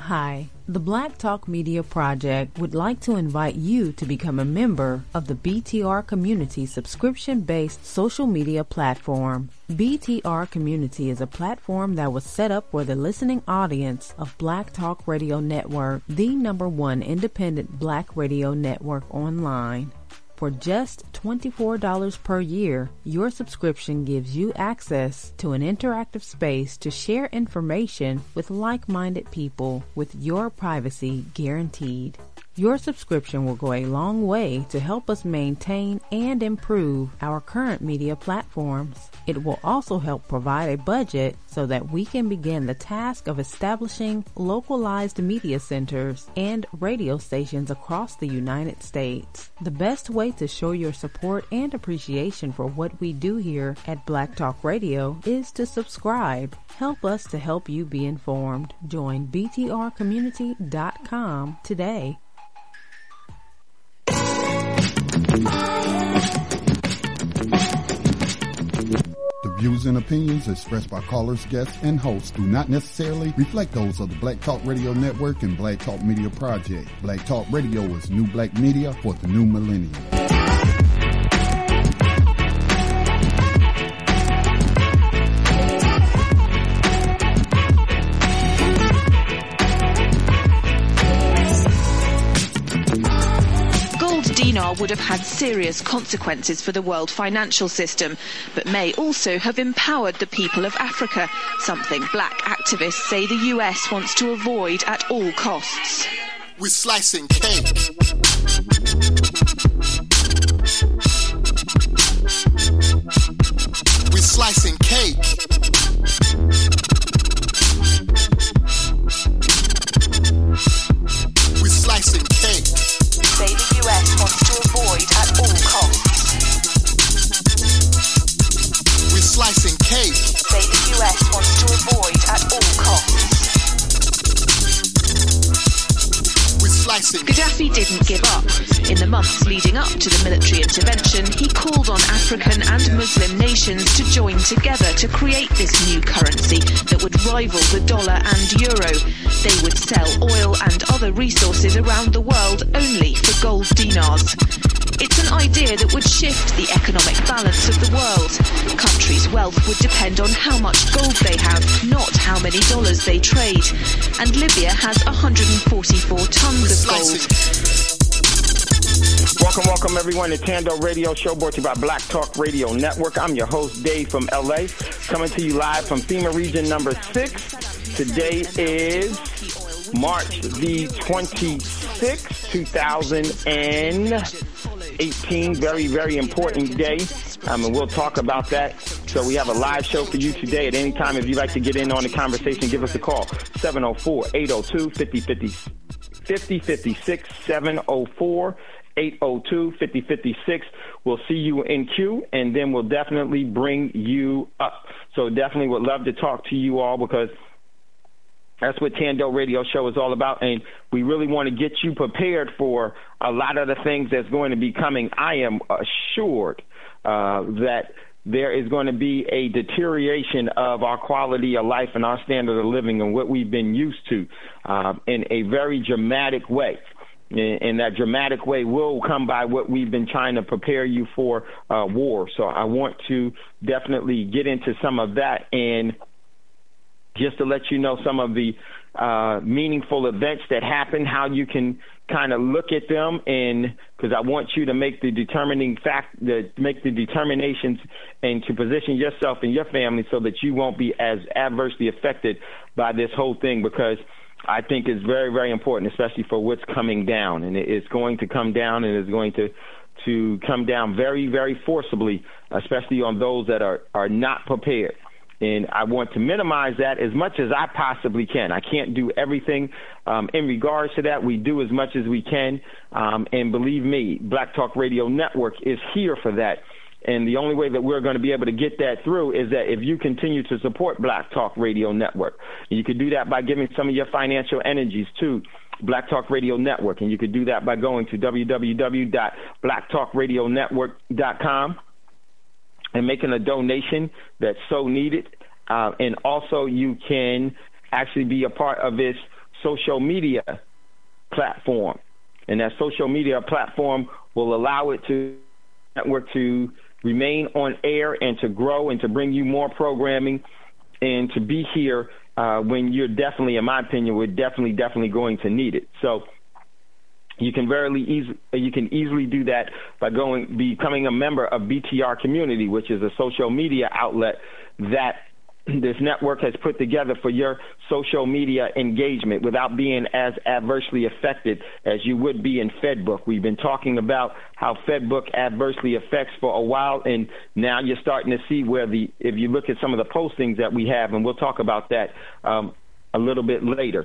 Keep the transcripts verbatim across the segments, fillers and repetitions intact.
Hi, the Black Talk Media Project would like to invite you to become a member of the B T R Community subscription-based social media platform. B T R Community is a platform that was set up for the listening audience of Black Talk Radio Network, the number one independent black radio network online. For just twenty-four dollars per year, your subscription gives you access to an interactive space to share information with like-minded people with your privacy guaranteed. Your subscription will go a long way to help us maintain and improve our current media platforms. It will also help provide a budget so that we can begin the task of establishing localized media centers and radio stations across the United States. The best way to show your support and appreciation for what we do here at Black Talk Radio is to subscribe. Help us to help you be informed. Join B T R community dot com today. The views and opinions expressed by callers, guests, and hosts do not necessarily reflect those of the Black Talk Radio Network and Black Talk Media Project. Black Talk Radio is new black media for the new millennium. Dinar would have had serious consequences for the world financial system, but may also have empowered the people of Africa, something black activists say the U S wants to avoid at all costs. We're slicing cake. We're slicing cake. We're slicing cake. Say the U S wants to avoid at all costs. We're slicing cake. Say the U S wants to avoid at all costs. We're slicing. Gaddafi didn't give up. In the months leading up to the military intervention, he called on African and Muslim nations to join together to create this new currency that would rival the dollar and euro. They would sell oil and other resources around the world only for gold dinars. It's an idea that would shift the economic balance of the world. Countries' wealth would depend on how much gold they have, not how many dollars they trade. And Libya has one hundred forty-four tons of gold. Welcome, welcome everyone to Tando Radio Show, brought to you by Black Talk Radio Network. I'm your host, Dave from L A, coming to you live from FEMA Region number six. Today is March the twenty-sixth, two thousand eighteen. Very, very important day. Um, and we'll talk about that. So we have a live show for you today. At any time, if you'd like to get in on the conversation, give us a call. seven oh four, eight oh two, five oh five six, seven oh four, eight oh two, five oh five six. We'll see you in queue, and then we'll definitely bring you up. So definitely would love to talk to you all, because that's what Tando Radio Show is all about, and we really want to get you prepared for a lot of the things that's going to be coming. I am assured uh, that there is going to be a deterioration of our quality of life and our standard of living and what we've been used to uh, in a very dramatic way. And that dramatic way will come by what we've been trying to prepare you for, uh, war. So I want to definitely get into some of that, and just to let you know some of the uh, meaningful events that happen, how you can kind of look at them, and because I want you to make the determining fact, the, make the determinations and to position yourself and your family so that you won't be as adversely affected by this whole thing, because I think it's very, very important, especially for what's coming down. And it's going to come down, and it's going to to come down very, very forcibly, especially on those that are, are not prepared. And I want to minimize that as much as I possibly can. I can't do everything um, in regards to that. We do as much as we can. Um, and believe me, Black Talk Radio Network is here for that. And the only way that we're going to be able to get that through is that if you continue to support Black Talk Radio Network. And you could do that by giving some of your financial energies to Black Talk Radio Network. And you could do that by going to w w w dot black talk radio network dot com and making a donation that's so needed. Uh, and also you can actually be a part of this social media platform. And that social media platform will allow it to network to remain on air and to grow and to bring you more programming and to be here uh, when you're definitely, in my opinion, we're definitely, definitely going to need it. So you can very easy, you can easily do that by going becoming a member of B T R Community, which is a social media outlet that this network has put together for your social media engagement without being as adversely affected as you would be in FedBook. We've been talking about how FedBook adversely affects for a while, and now you're starting to see where the, if you look at some of the postings that we have, and we'll talk about that um, a little bit later.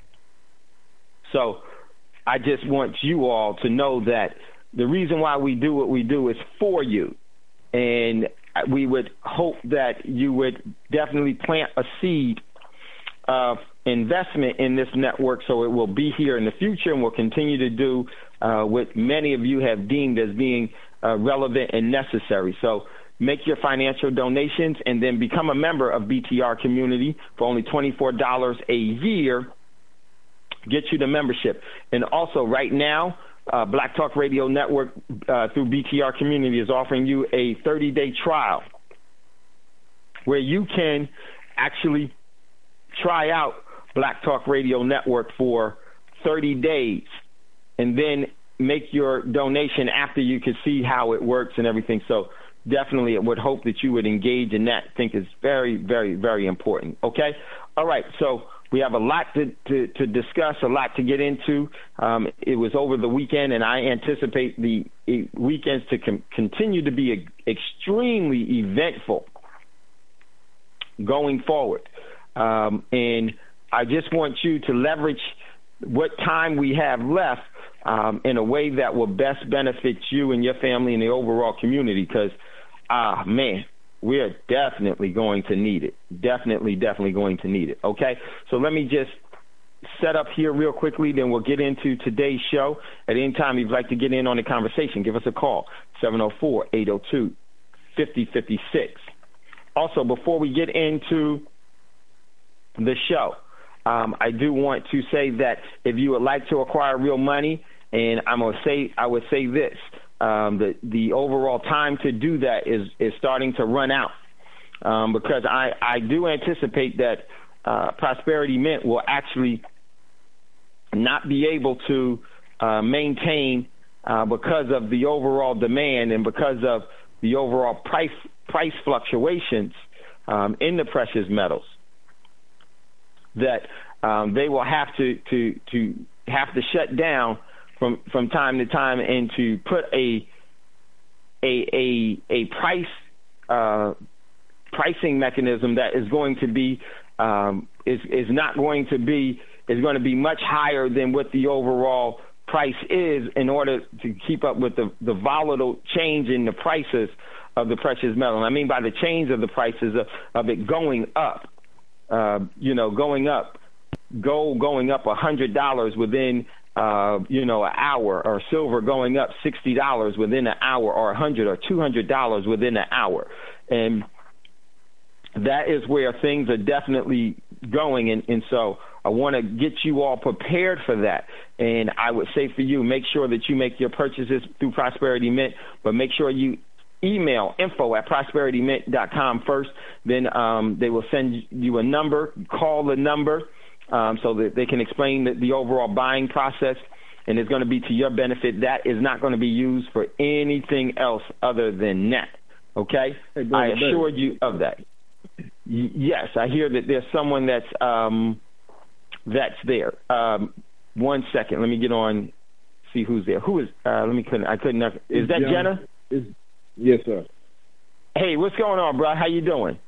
So I just want you all to know that the reason why we do what we do is for you, and we would hope that you would definitely plant a seed of investment in this network so it will be here in the future and will continue to do uh, what many of you have deemed as being uh, relevant and necessary. So make your financial donations and then become a member of B T R Community for only twenty-four dollars a year. Get you the membership. And also right now, Uh, Black Talk Radio Network uh, through B T R Community is offering you a thirty-day trial where you can actually try out Black Talk Radio Network for thirty days and then make your donation after you can see how it works and everything. So definitely I would hope that you would engage in that. I think it's very, very, very important. Okay? All right. So we have a lot to, to, to discuss, a lot to get into. Um, it was over the weekend, and I anticipate the weekends to com- continue to be a, extremely eventful going forward. Um, and I just want you to leverage what time we have left um, in a way that will best benefit you and your family and the overall community because, ah, man, we're definitely going to need it. Definitely, definitely going to need it. Okay? So let me just set up here real quickly, then we'll get into today's show. At any time you'd like to get in on the conversation, give us a call, seven oh four, eight oh two, five oh five six. Also, before we get into the show, um, I do want to say that if you would like to acquire real money, and I'm going to say, I would say this, Um, the the overall time to do that is, is starting to run out um, because I, I do anticipate that uh, Prosperity Mint will actually not be able to uh, maintain uh, because of the overall demand and because of the overall price price fluctuations um, in the precious metals. That um, they will have to, to to have to shut down from from time to time and to put a a a, a price uh, pricing mechanism that is going to be um, is is not going to be is going to be much higher than what the overall price is in order to keep up with the, the volatile change in the prices of the precious metal. And I mean by the change of the prices of, of it going up, uh, you know, going up, gold going up one hundred dollars within Uh, you know, an hour, or silver going up sixty dollars within an hour, or one hundred dollars or two hundred dollars within an hour. And that is where things are definitely going. And, and so I want to get you all prepared for that. And I would say for you, make sure that you make your purchases through Prosperity Mint, but make sure you email info at prosperity mint dot com first. Then um, they will send you a number, call the number, Um, so that they can explain the, the overall buying process, and it's going to be to your benefit. That is not going to be used for anything else other than that, okay? Hey, brother, I assured you of that. Y- yes, I hear that there's someone that's um, that's there. Um, one second. Let me get on, see who's there. Who is, uh, let me, couldn't, I couldn't, is that John, Jenna? Is, yes, sir. Hey, what's going on, bro? How you doing?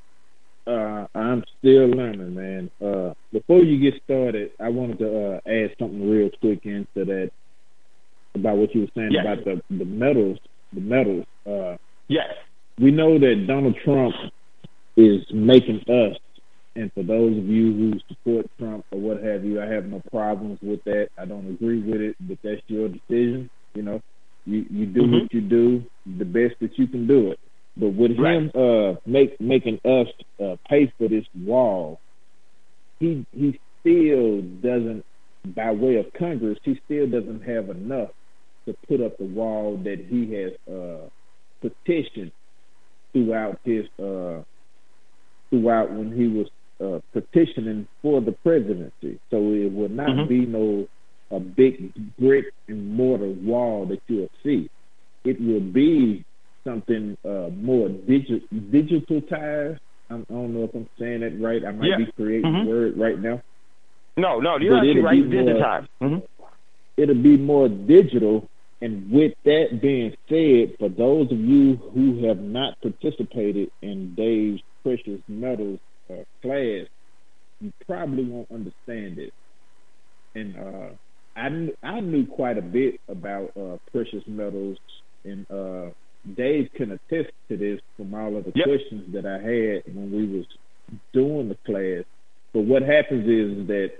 Uh, I'm still learning, man. Uh, before you get started, I wanted to uh, add something real quick into that about what you were saying yes. about the, the metals. The metals. Uh, yes. We know that Donald Trump is making us, and for those of you who support Trump or what have you, I have no problems with that. I don't agree with it, but that's your decision. You know, you, you do mm-hmm. what you do, the best that you can do it. But with right. him uh, make, making us uh, pay for this wall, he he still doesn't, by way of Congress, he still doesn't have enough to put up the wall that he has uh, petitioned throughout his uh, throughout when he was uh, petitioning for the presidency. So it will not mm-hmm. be no a big brick and mortar wall that you'll see. It will be something uh, more digi- digitalized. I'm, I don't know if I'm saying that right. I might yeah. be creating mm-hmm. a word right now. No, no, you're actually right. Digitized. Mm-hmm. It'll be more digital. And with that being said, for those of you who have not participated in Dave's Precious Metals uh, class, you probably won't understand it. And uh, I, kn- I knew quite a bit about uh, precious metals, and uh, Dave can attest to this from all of the yep. questions that I had when we was doing the class. But what happens is that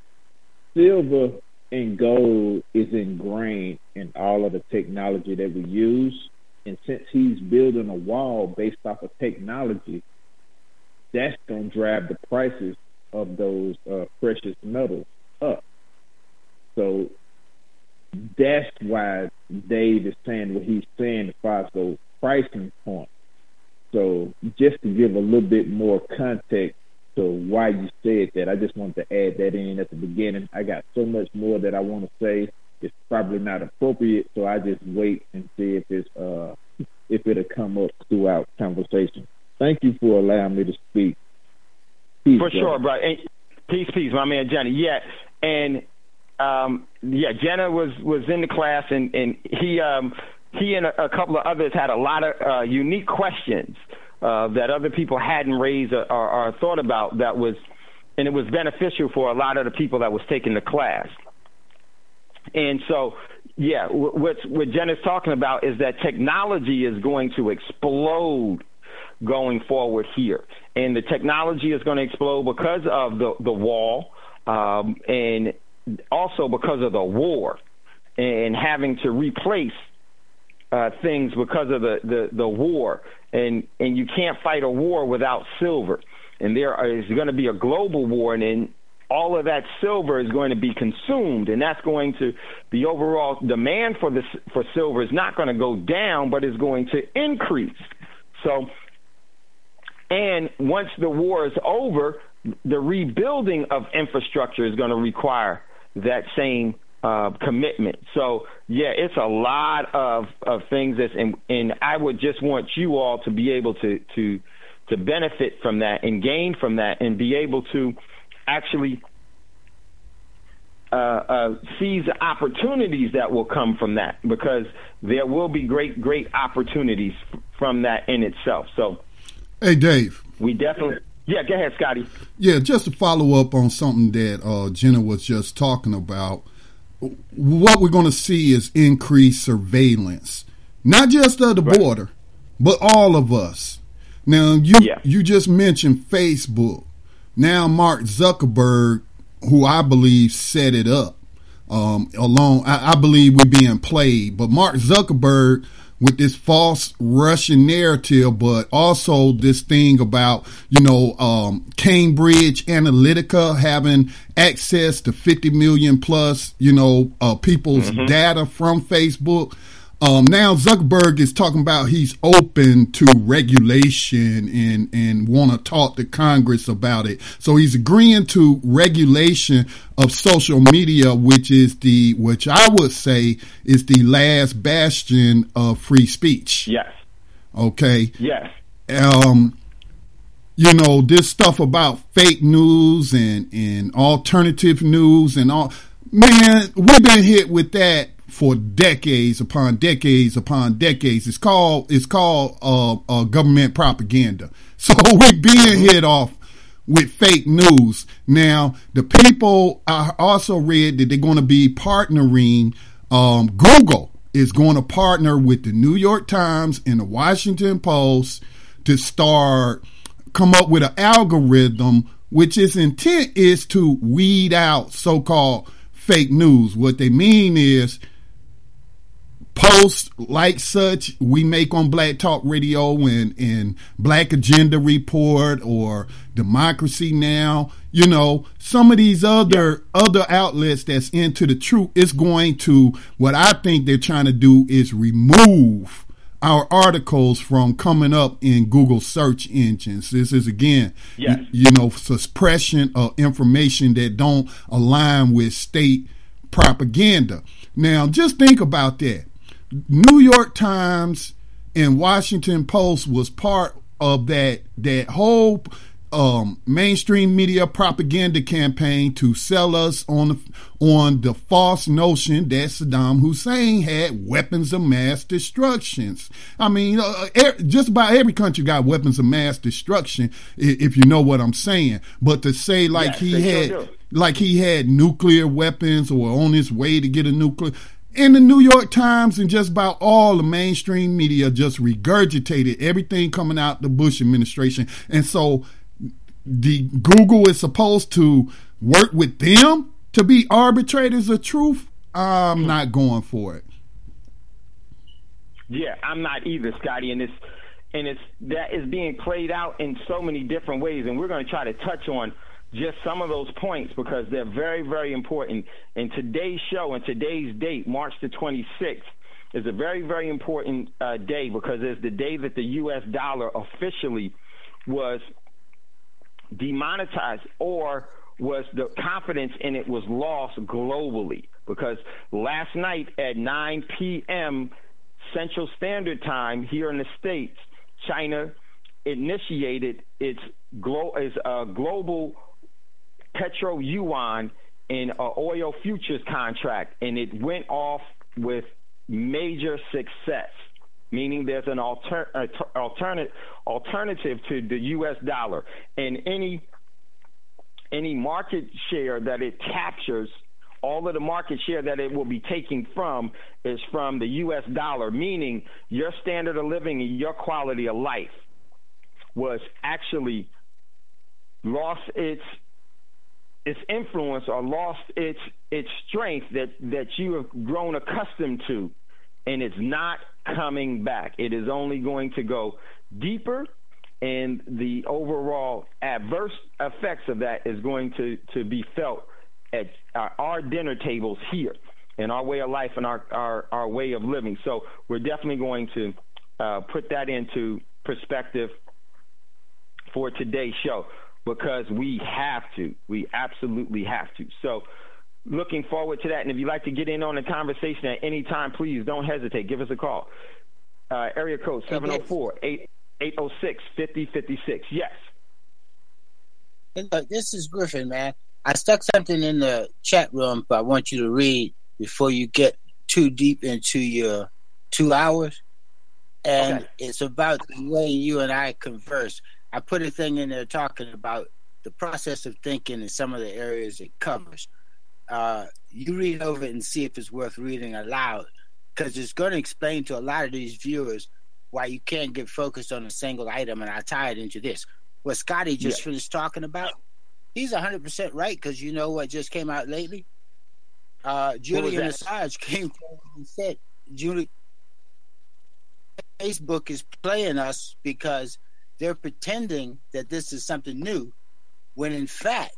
silver and gold is ingrained in all of the technology that we use. And since he's building a wall based off of technology, that's going to drive the prices of those uh, precious metals up. So that's why Dave is saying what he's saying as far as those pricing points. So just to give a little bit more context to why you said that, I just wanted to add that in at the beginning. I got so much more that I want to say. It's probably not appropriate, so I just wait and see if it's uh, if it'll come up throughout conversation. Thank you for allowing me to speak. Peace, for sure, bro. And peace, peace, my man Jenny. Yeah, and um, yeah, Jenna was, was in the class, and and he um, he and a, a couple of others had a lot of uh, unique questions uh, that other people hadn't raised or, or, or thought about. That was, and it was beneficial for a lot of the people that was taking the class. And so, yeah, what what Jenna's talking about is that technology is going to explode going forward here, and the technology is going to explode because of the the wall, um, and also because of the war, and having to replace uh, things because of the, the, the war, and and you can't fight a war without silver, and there is going to be a global war, and then all of that silver is going to be consumed, and that's going to, the overall demand for this for silver is not going to go down, but is going to increase. So, and once the war is over, the rebuilding of infrastructure is going to require that same uh, commitment. So, yeah, it's a lot of, of things that's, and, and I would just want you all to be able to, to, to benefit from that and gain from that and be able to actually uh, uh, seize the opportunities that will come from that, because there will be great, great opportunities f- from that in itself. So, hey, Dave. We definitely, yeah, go ahead, Scotty. Yeah, just to follow up on something that uh, Jenna was just talking about, what we're going to see is increased surveillance, not just of the right. border, but all of us. Now, you yeah. you just mentioned Facebook. Now, Mark Zuckerberg, who I believe set it up, um, along, I, I believe we're being played, but Mark Zuckerberg with this false Russian narrative, but also this thing about, you know, um, Cambridge Analytica having access to fifty million plus, you know, uh, people's mm-hmm. data from Facebook. Um, now Zuckerberg is talking about he's open to regulation and, and want to talk to Congress about it. So he's agreeing to regulation of social media, which is the, which I would say is the last bastion of free speech. Yes. Okay. Yes. Um, you know, this stuff about fake news and, and alternative news and all, man, we've been hit with that for decades upon decades upon decades. It's called it's called uh, uh, government propaganda. So we're being hit off with fake news. Now, the people, I also read that they're going to be partnering. Um, Google is going to partner with the New York Times and the Washington Post to start come up with an algorithm which its intent is to weed out so-called fake news. What they mean is posts like such we make on Black Talk Radio and, and Black Agenda Report or Democracy Now, you know, some of these other yeah. other outlets that's into the truth, is going to, what I think they're trying to do is remove our articles from coming up in Google search engines. This is, again, yes. you, you know, suppression of information that don't align with state propaganda. Now, just think about that. New York Times and Washington Post was part of that that whole um, mainstream media propaganda campaign to sell us on the, on the false notion that Saddam Hussein had weapons of mass destruction. I mean, uh, er, just about every country got weapons of mass destruction, if you know what I'm saying. But to say like yes, he had, sure like he had nuclear weapons or on his way to get a nuclear. And the New York Times and just about all the mainstream media just regurgitated everything coming out the Bush administration. And so the Google is supposed to work with them to be arbitrators of truth. I'm not going for it. Yeah, I'm not either, Scotty. And it's and it's that is being played out in so many different ways. And we're going to try to touch on just some of those points because they're very, very important. And today's show and today's date, March the twenty-sixth, is a very, very important uh, day because it's the day that the U S dollar officially was demonetized, or was the confidence in it was lost globally. Because last night at nine p.m. Central Standard Time here in the States, China initiated its, glo- its uh, global petro yuan in an oil futures contract, and it went off with major success, meaning there's an alter, uh, alternate, alternative to the U S dollar, and any any market share that it captures, all of the market share that it will be taking from is from the U S dollar, meaning your standard of living and your quality of life was actually lost its its influence or lost its its strength that, that you have grown accustomed to, and it's not coming back. It is only going to go deeper, and the overall adverse effects of that is going to, to be felt at our, our dinner tables here in our way of life and our, our, our way of living. So we're definitely going to uh, put that into perspective for today's show, because we have to. We absolutely have to. So looking forward to that. And if you'd like to get in on the conversation at any time, please don't hesitate. Give us a call. Uh, area code seven oh four, eight oh six, five oh five six. Yes. Hey, look, this is Griffin, man. I stuck something in the chat room, but I want you to read before you get too deep into your two hours. And okay. It's about the way you and I converse. I put a thing in there talking about the process of thinking in some of the areas it covers. Uh, you read over it and see if it's worth reading aloud, because it's going to explain to a lot of these viewers why you can't get focused on a single item, and I tie it into this. What Scotty just yeah. finished talking about, he's one hundred percent right, because you know what just came out lately? Uh, Julian Assange came forward and said, Julie, Facebook is playing us because they're pretending that this is something new, when in fact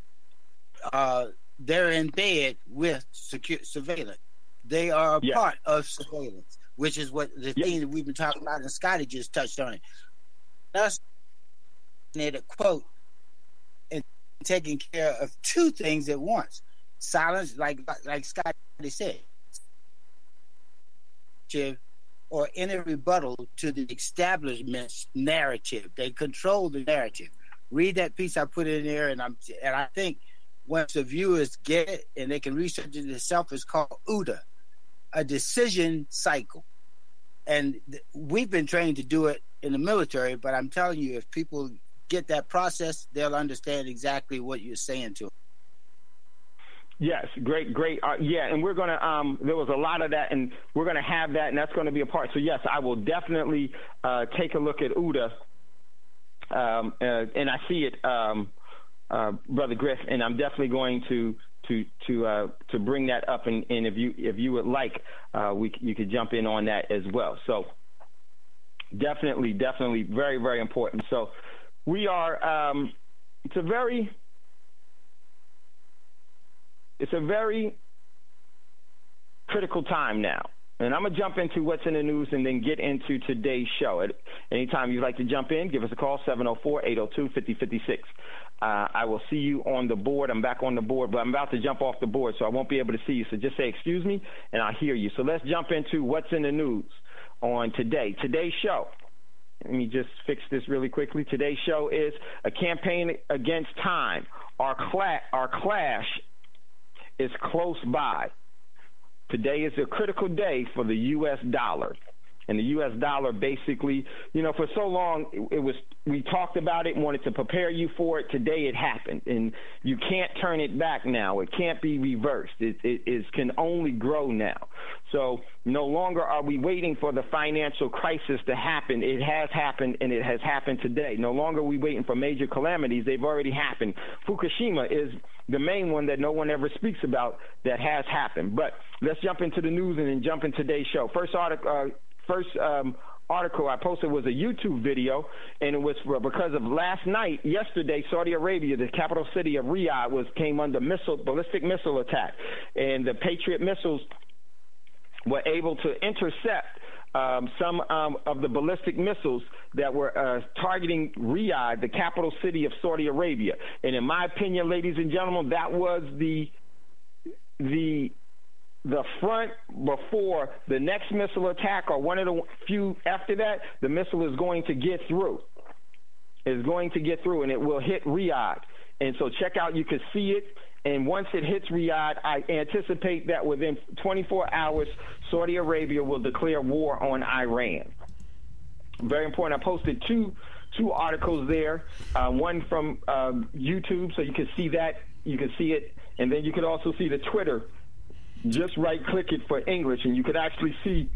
uh, they're in bed with secure surveillance. They are a yeah. part of surveillance, which is what the yeah. thing that we've been talking about, and Scotty just touched on it. That's a quote, and taking care of two things at once. Silence, like like Scotty said, or any rebuttal to the establishment's narrative. They control the narrative. Read that piece I put in there, and I'm and I think once the viewers get it and they can research it themselves, it's called O O D A, a decision cycle. And th- we've been trained to do it in the military, but I'm telling you, if people get that process, they'll understand exactly what you're saying to them. Yes, great, great. Uh, yeah, and we're going to, um, there was a lot of that, and we're going to have that, and that's going to be a part. So, yes, I will definitely uh, take a look at O O D A, um, uh, and I see it, um, uh, Brother Griff, and I'm definitely going to, to to uh, to bring that up, and, and if you if you would like, uh, we you could jump in on that as well. So definitely, definitely, very very important. So we are. Um, it's a very it's a very critical time now. And I'm going to jump into what's in the news and then get into today's show. At anytime you'd like to jump in, give us a call, seven oh four, eight oh two, five oh five six. Uh, I will see you on the board. I'm back on the board, but I'm about to jump off the board, so I won't be able to see you. So just say, excuse me, and I'll hear you. So let's jump into what's in the news on today. Today's show. Let me just fix this really quickly. Today's show is a campaign against time. Our, cla- our clash is close by. Today is a critical day for the U S dollar. And the U S dollar basically, you know, for so long, it, it was, we talked about it, wanted to prepare you for it. Today it happened. And you can't turn it back now. It can't be reversed. It, it, it can only grow now. So no longer are we waiting for the financial crisis to happen. It has happened, and it has happened today. No longer are we waiting for major calamities. They've already happened. Fukushima is the main one that no one ever speaks about that has happened. But let's jump into the news and then jump in today's show. First article, uh, first um, article I posted was a YouTube video, and it was for, because of last night, yesterday, Saudi Arabia, the capital city of Riyadh, was came under missile ballistic missile attack, and the Patriot missiles were able to intercept Um, some um, of the ballistic missiles that were uh, targeting Riyadh, the capital city of Saudi Arabia. And in my opinion, ladies and gentlemen, that was the the the front before the next missile attack, or one of the few after that. The missile is going to get through. Is going to get through, and it will hit Riyadh. And so check out, you can see it. And once it hits Riyadh, I anticipate that within twenty-four hours, Saudi Arabia will declare war on Iran. Very important. I posted two two articles there, uh, one from uh, YouTube, so you can see that. You can see it. And then you could also see the Twitter. Just right-click it for English, and you could actually see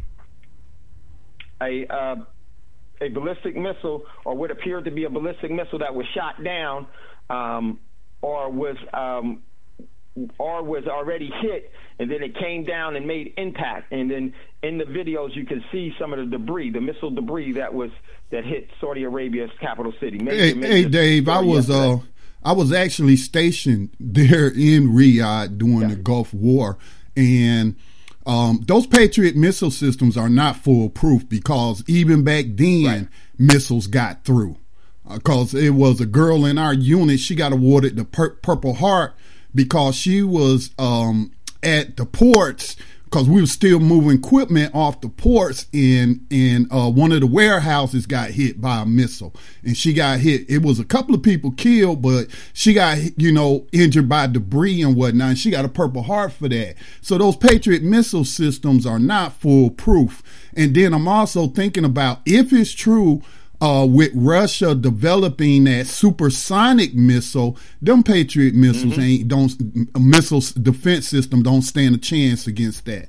a uh, a ballistic missile, or what appeared to be a ballistic missile that was shot down, um, or was um, or was already hit, and then it came down and made impact. And then in the videos, you can see some of the debris, the missile debris that was that hit Saudi Arabia's capital city. Major, hey, major hey, Dave, I was uh, I was actually stationed there in Riyadh during yeah. the Gulf War, and um, those Patriot missile systems are not foolproof, because even back then, right. missiles got through. Because uh, it was a girl in our unit, she got awarded the pur- Purple Heart because she was um, at the ports, because we were still moving equipment off the ports, and, and uh, one of the warehouses got hit by a missile. And she got hit. It was a couple of people killed, but she got, you know, injured by debris and whatnot. And she got a Purple Heart for that. So those Patriot missile systems are not foolproof. And then I'm also thinking about, if it's true, Uh, with Russia developing that supersonic missile, them Patriot missiles mm-hmm. ain't don't missiles defense system don't stand a chance against that.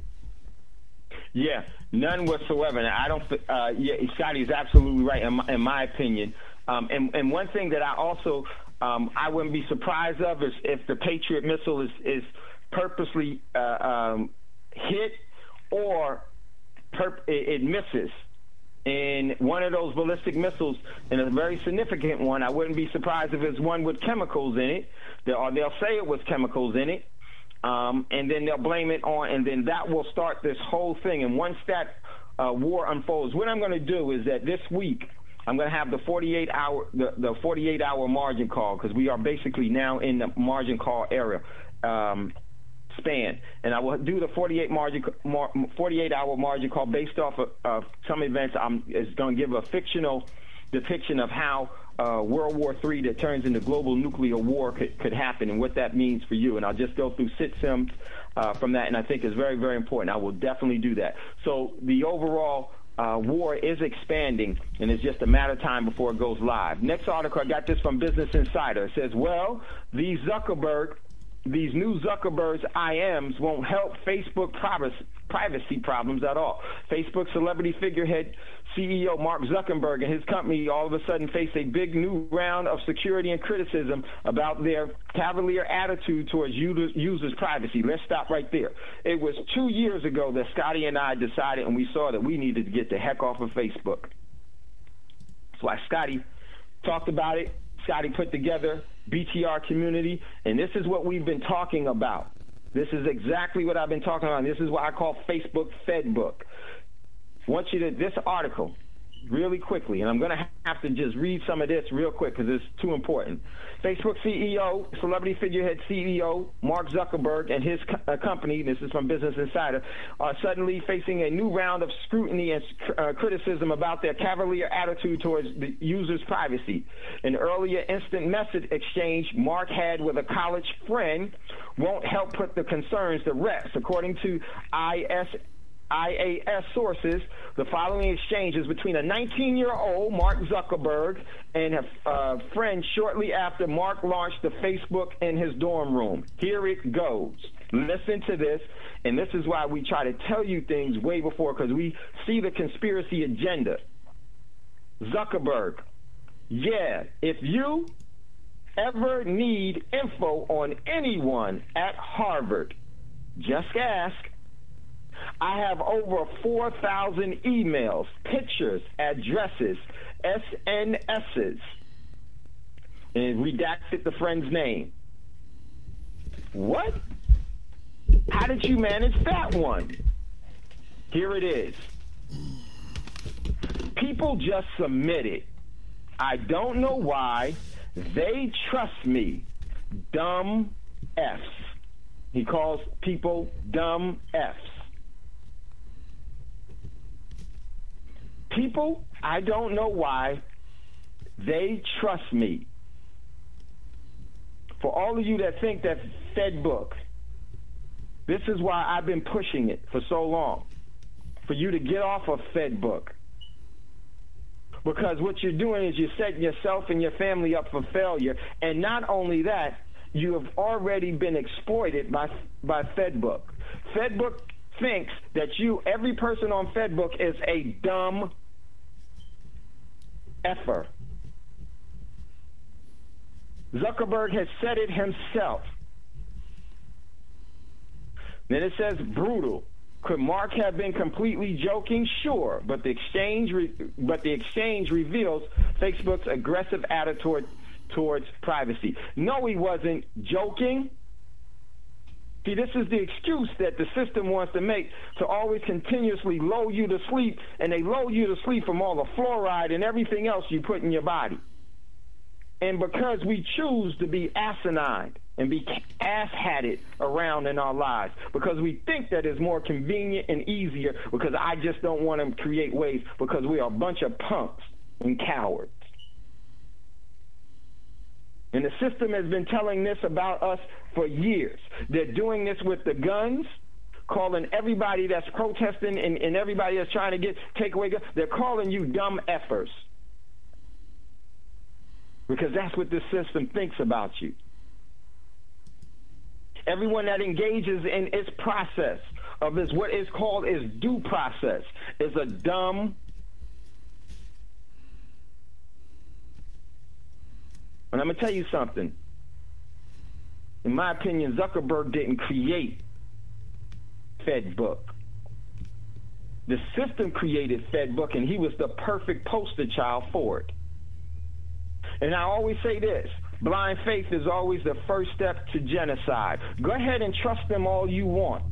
Yeah, none whatsoever. And I don't. Uh, yeah, Scotty's absolutely right in my, in my opinion. Um, and, and one thing that I also um, I wouldn't be surprised of is if the Patriot missile is is purposely uh, um, hit or perp- it, it misses. And one of those ballistic missiles, and a very significant one, I wouldn't be surprised if it's one with chemicals in it, or they'll say it was chemicals in it, um, and then they'll blame it on, and then that will start this whole thing. And once that uh, war unfolds, what I'm going to do is that this week I'm going to have the forty-eight hour the, the forty-eight hour margin call, because we are basically now in the margin call area. Um, span, and I will do the forty-eight margin, forty-eight hour margin call based off of, of some events. I'm is going to give a fictional depiction of how uh, World War Three that turns into global nuclear war could, could happen, and what that means for you. And I'll just go through sit sims uh, from that, and I think it's very, very important. I will definitely do that. So the overall uh, war is expanding, and it's just a matter of time before it goes live. Next article, I got this from Business Insider. It says, well, these Zuckerberg These new Zuckerberg's I Ms won't help Facebook privacy, privacy problems at all. Facebook celebrity figurehead C E O Mark Zuckerberg and his company all of a sudden face a big new round of security and criticism about their cavalier attitude towards users' privacy. Let's stop right there. It was two years ago that Scotty and I decided and we saw that we needed to get the heck off of Facebook. That's why Scotty talked about it. Scotty put together B T R Community, and this is what we've been talking about. This is exactly what I've been talking about. This is what I call Facebook Fedbook. I want you to, this article, really quickly, and I'm going to have to just read some of this real quick because it's too important. Facebook C E O, celebrity figurehead C E O, Mark Zuckerberg and his co- uh, company, this is from Business Insider, are suddenly facing a new round of scrutiny and uh, criticism about their cavalier attitude towards the user's privacy. An earlier instant message exchange Mark had with a college friend won't help put the concerns to rest. According to I S I A S sources, the following exchange is between a nineteen-year-old Mark Zuckerberg and a uh, friend shortly after Mark launched the Facebook in his dorm room. Here it goes. Listen to this, and this is why we try to tell you things way before, because we see the conspiracy agenda. Zuckerberg, yeah, if you ever need info on anyone at Harvard, just ask. I have over four thousand emails, pictures, addresses, S N S's, and redacted the friend's name. What? How did you manage that one? Here it is. People just submit it. I don't know why. They trust me. Dumb F's. He calls people dumb F's. People, I don't know why, they trust me. For all of you that think that Fedbook, this is why I've been pushing it for so long, for you to get off of Fedbook. Because what you're doing is you're setting yourself and your family up for failure. And not only that, you have already been exploited by, by Fedbook. Fedbook thinks that you, every person on Fedbook is a dumb effer. Zuckerberg has said it himself. Then it says brutal. Could Mark have been completely joking? Sure, but the exchange, re- but the exchange reveals Facebook's aggressive attitude toward, towards privacy. No, he wasn't joking. See, this is the excuse that the system wants to make to always continuously lull you to sleep, and they lull you to sleep from all the fluoride and everything else you put in your body. And because we choose to be asinine and be ass-hatted around in our lives, because we think that is more convenient and easier, because I just don't want to create waves, because we are a bunch of punks and cowards. And the system has been telling this about us for years. They're doing this with the guns, calling everybody that's protesting and, and everybody that's trying to get take away guns, they're calling you dumb effers. Because that's what this system thinks about you. Everyone that engages in its process of this, what is called is due process, is a dumb. And I'm going to tell you something. In my opinion, Zuckerberg didn't create Fedbook. The system created Fedbook, and he was the perfect poster child for it. And I always say this, blind faith is always the first step to genocide. Go ahead and trust them all you want.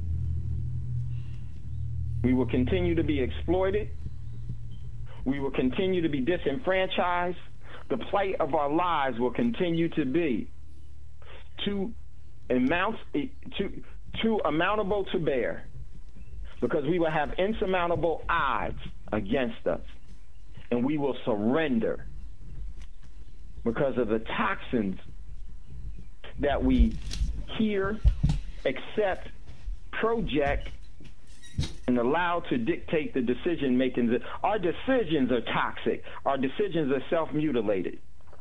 We will continue to be exploited. We will continue to be disenfranchised. The plight of our lives will continue to be too, amount, too, too amountable to bear, because we will have insurmountable odds against us, and we will surrender because of the toxins that we hear, accept, project, and allow to dictate the decision making. Our decisions are toxic. Our decisions are self-mutilated.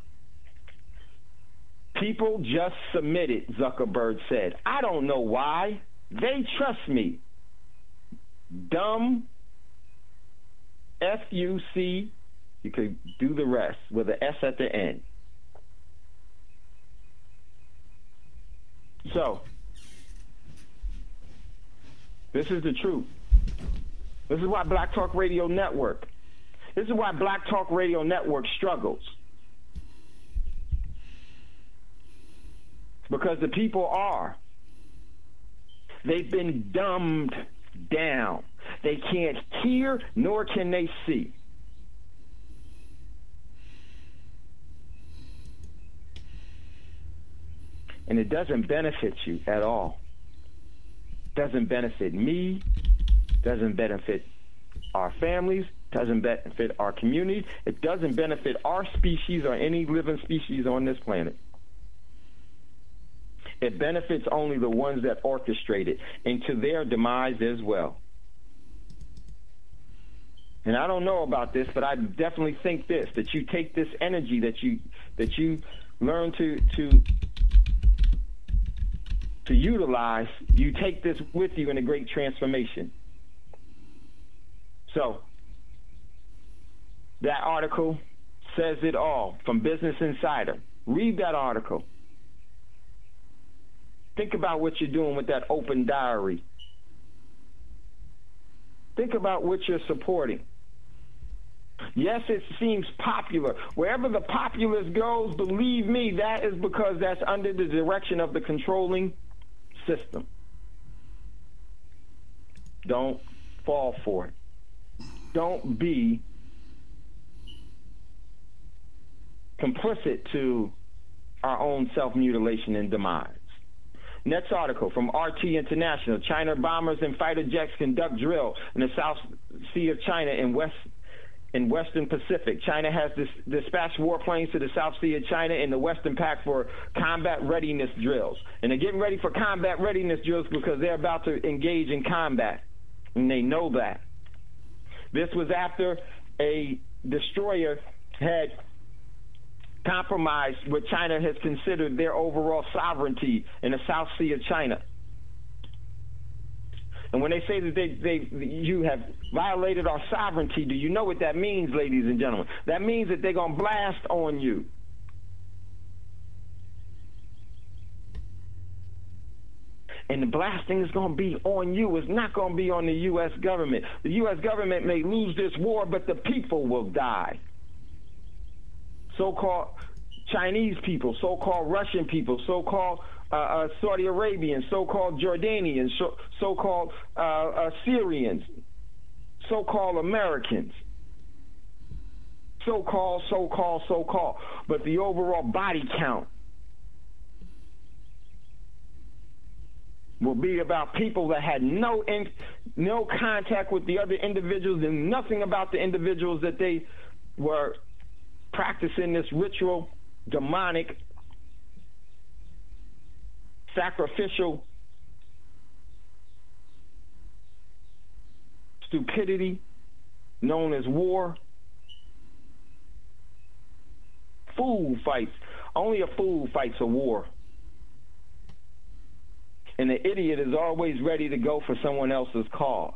People just submitted, Zuckerberg said. I don't know why. They trust me. dumb, F U C, you could do the rest with an S at the end. So, this is the truth. This is why Black Talk Radio Network, this is why Black Talk Radio Network struggles. Because the people are. They've been dumbed down. They can't hear, nor can they see. And it doesn't benefit you at all. Doesn't benefit me, doesn't benefit our families, doesn't benefit our community. It doesn't benefit our species or any living species on this planet. It benefits only the ones that orchestrate it, and to their demise as well. And I don't know about this, but I definitely think this, that you take this energy that you that you learn to to to utilize, you take this with you in a great transformation. So, that article says it all from Business Insider. Read that article. Think about what you're doing with that open diary. Think about what you're supporting. Yes, it seems popular. Wherever the populace goes, believe me, that is because that's under the direction of the controlling system. Don't fall for it. Don't be complicit to our own self-mutilation and demise. Next article from R T International. China bombers and fighter jets conduct drill in the South Sea of China in West in Western Pacific. China has dis- dispatched warplanes to the South Sea of China in the Western Pac for combat readiness drills. And they're getting ready for combat readiness drills because they're about to engage in combat. And they know that. This was after a destroyer had compromised what China has considered their overall sovereignty in the South Sea of China. And when they say that they, they you have violated our sovereignty, do you know what that means, ladies and gentlemen? That means that they're going to blast on you. And the blasting is going to be on you. It's not going to be on the U S government. The U S government may lose this war, but the people will die. So-called Chinese people, so-called Russian people, so-called uh, uh, Saudi Arabians, so-called Jordanians, so- so-called uh, uh, Syrians, so-called Americans, so-called, so-called, so-called. But the overall body count will be about people that had no in- no contact with the other individuals and nothing about the individuals that they were practicing this ritual, demonic, sacrificial stupidity known as war. Fool fights. Only a fool fights a war. And the idiot is always ready to go for someone else's cause.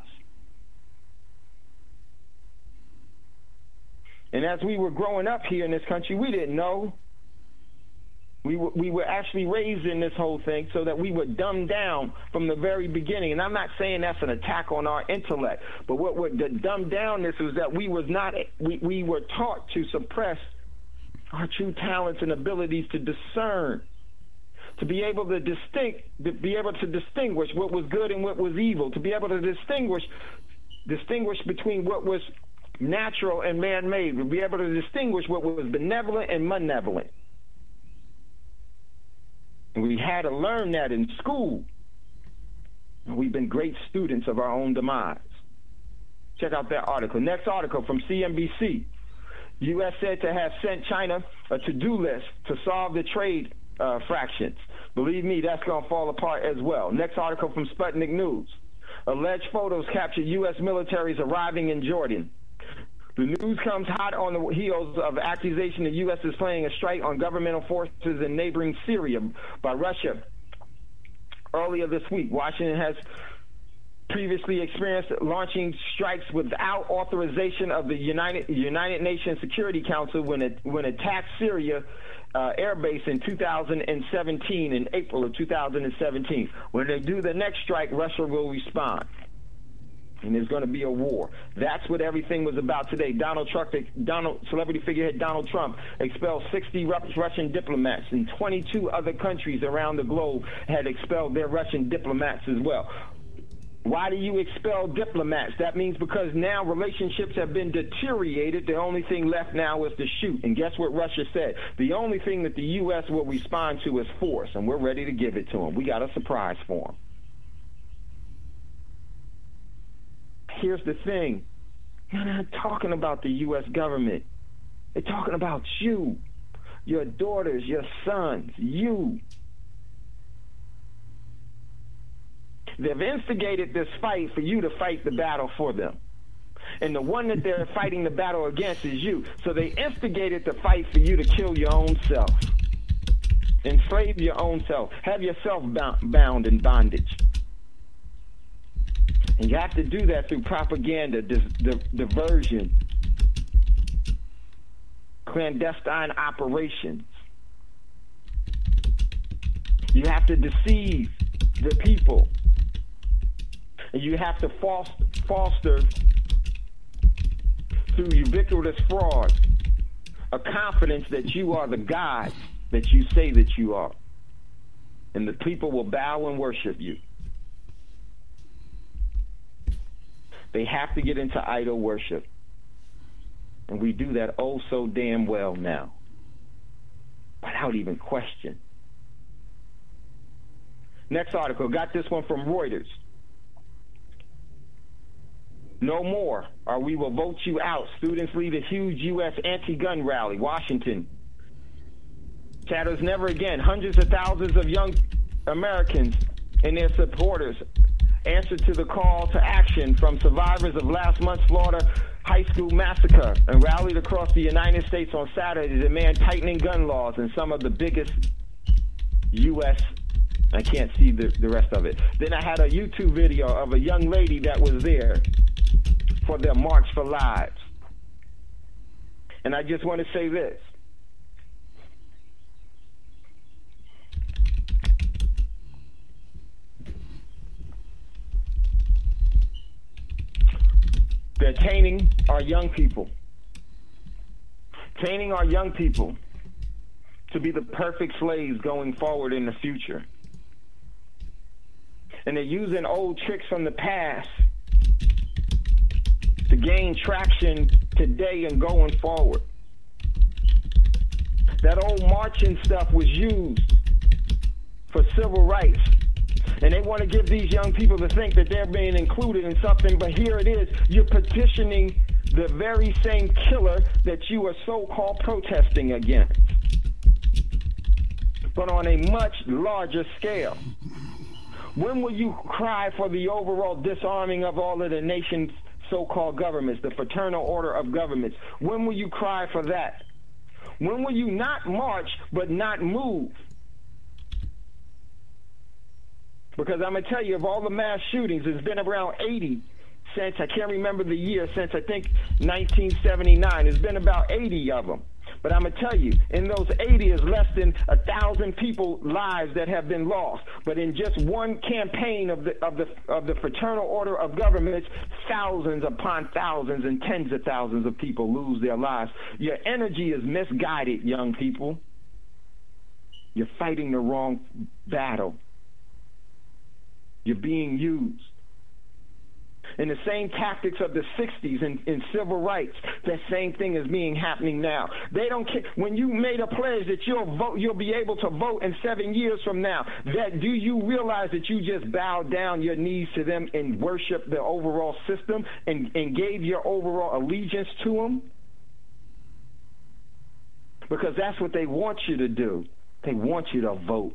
And as we were growing up here in this country, we didn't know. We were, we were actually raised in this whole thing so that we were dumbed down from the very beginning. And I'm not saying that's an attack on our intellect, but what would the dumbed downness was that we was not we, we were taught to suppress our true talents and abilities to discern, to be able to distinct, to be able to distinguish what was good and what was evil, to be able to distinguish distinguish between what was natural and man-made, to be able to distinguish what was benevolent and malevolent. And we had to learn that in school. And we've been great students of our own demise. Check out that article. Next article from C N B C. U S said to have sent China a to-do list to solve the trade uh, fractions. Believe me, that's going to fall apart as well. Next article from Sputnik News. Alleged photos capture U S militaries arriving in Jordan. The news comes hot on the heels of accusation the U S is planning a strike on governmental forces in neighboring Syria by Russia. Earlier this week, Washington has previously experienced launching strikes without authorization of the United United Nations Security Council when it when it attacked Syria uh, air base in two thousand seventeen, in April of two thousand seventeen. When they do the next strike, Russia will respond. And there's going to be a war. That's what everything was about today. Donald Trump, Donald, celebrity figurehead Donald Trump expelled sixty Russian diplomats, and twenty-two other countries around the globe had expelled their Russian diplomats as well. Why do you expel diplomats? That means because now relationships have been deteriorated. The only thing left now is to shoot. And guess what Russia said? The only thing that the U S will respond to is force, and we're ready to give it to them. We got a surprise for them. Here's the thing. They're not talking about the U S government. They're talking about you, your daughters, your sons, you. They've instigated this fight for you to fight the battle for them. And the one that they're fighting the battle against is you. So they instigated the fight for you to kill your own self. Enslave your own self. Have yourself bound in bondage. And you have to do that through propaganda, diversion, clandestine operations. You have to deceive the people. And you have to foster, through ubiquitous fraud, a confidence that you are the God that you say that you are. And the people will bow and worship you. They have to get into idol worship. And we do that oh so damn well now, without even question. Next article, got this one from Reuters. No more, or we will vote you out. Students lead a huge U S anti-gun rally, Washington. Chatters never again. Hundreds of thousands of young Americans and their supporters answered to the call to action from survivors of last month's Florida high school massacre and rallied across the United States on Saturday to demand tightening gun laws in some of the biggest U S I can't see the, the rest of it. Then I had a YouTube video of a young lady that was there for their March for Lives. And I just want to say this. They're training our young people. Training our young people to be the perfect slaves going forward in the future. And they're using old tricks from the past to gain traction today and going forward. That old marching stuff was used for civil rights. And they want to give these young people to think that they're being included in something, but here it is. You're petitioning the very same killer that you are so-called protesting against, but on a much larger scale. When will you cry for the overall disarming of all of the nation's so-called governments, the fraternal order of governments? When will you cry for that? When will you not march but not move? Because I'm going to tell you, of all the mass shootings, there's been around eighty since, I can't remember the year, since I think nineteen seventy-nine. There's been about eighty of them. But I'm going to tell you, in those eighty is less than a thousand people lives that have been lost. But in just one campaign of the of the of the fraternal order of governments, thousands upon thousands and tens of thousands of people lose their lives. Your energy is misguided, young people. You're fighting the wrong battle. You're being used. And the same tactics of the sixties in, in civil rights, that same thing is being happening now. They don't care. When you made a pledge that you'll vote, you'll be able to vote in seven years from now, that do you realize that you just bowed down your knees to them and worshiped the overall system and, and gave your overall allegiance to them? Because that's what they want you to do. They want you to vote.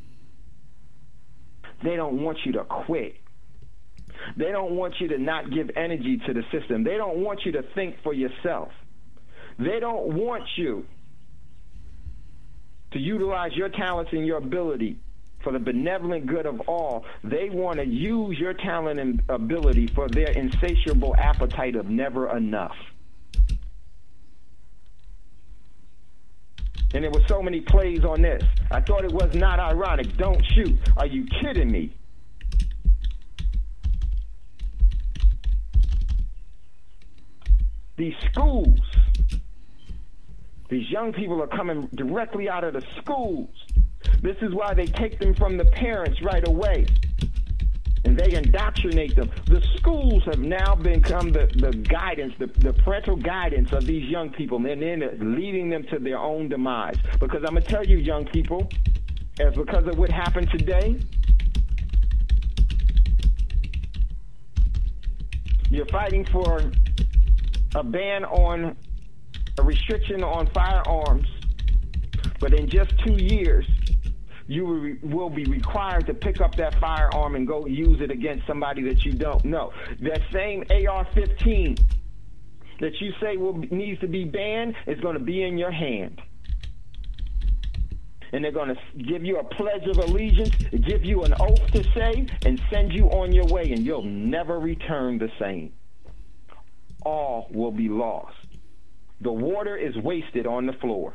They don't want you to quit. They don't want you to not give energy to the system. They don't want you to think for yourself. They don't want you to utilize your talents and your ability for the benevolent good of all. They want to use your talent and ability for their insatiable appetite of never enough. And there were so many plays on this. I thought it was not ironic. Don't shoot. Are you kidding me? These schools, these young people are coming directly out of the schools. This is why they take them from the parents right away. And they indoctrinate them. The schools have now become the, the guidance, the, the parental guidance of these young people, and then leading them to their own demise. Because I'm going to tell you, young people, as because of what happened today, you're fighting for a ban on, a restriction on firearms, but in just two years, you will be required to pick up that firearm and go use it against somebody that you don't know. That same A R fifteen that you say will needs to be banned is going to be in your hand. And they're going to give you a pledge of allegiance, give you an oath to say, and send you on your way, and you'll never return the same. All will be lost. The water is wasted on the floor.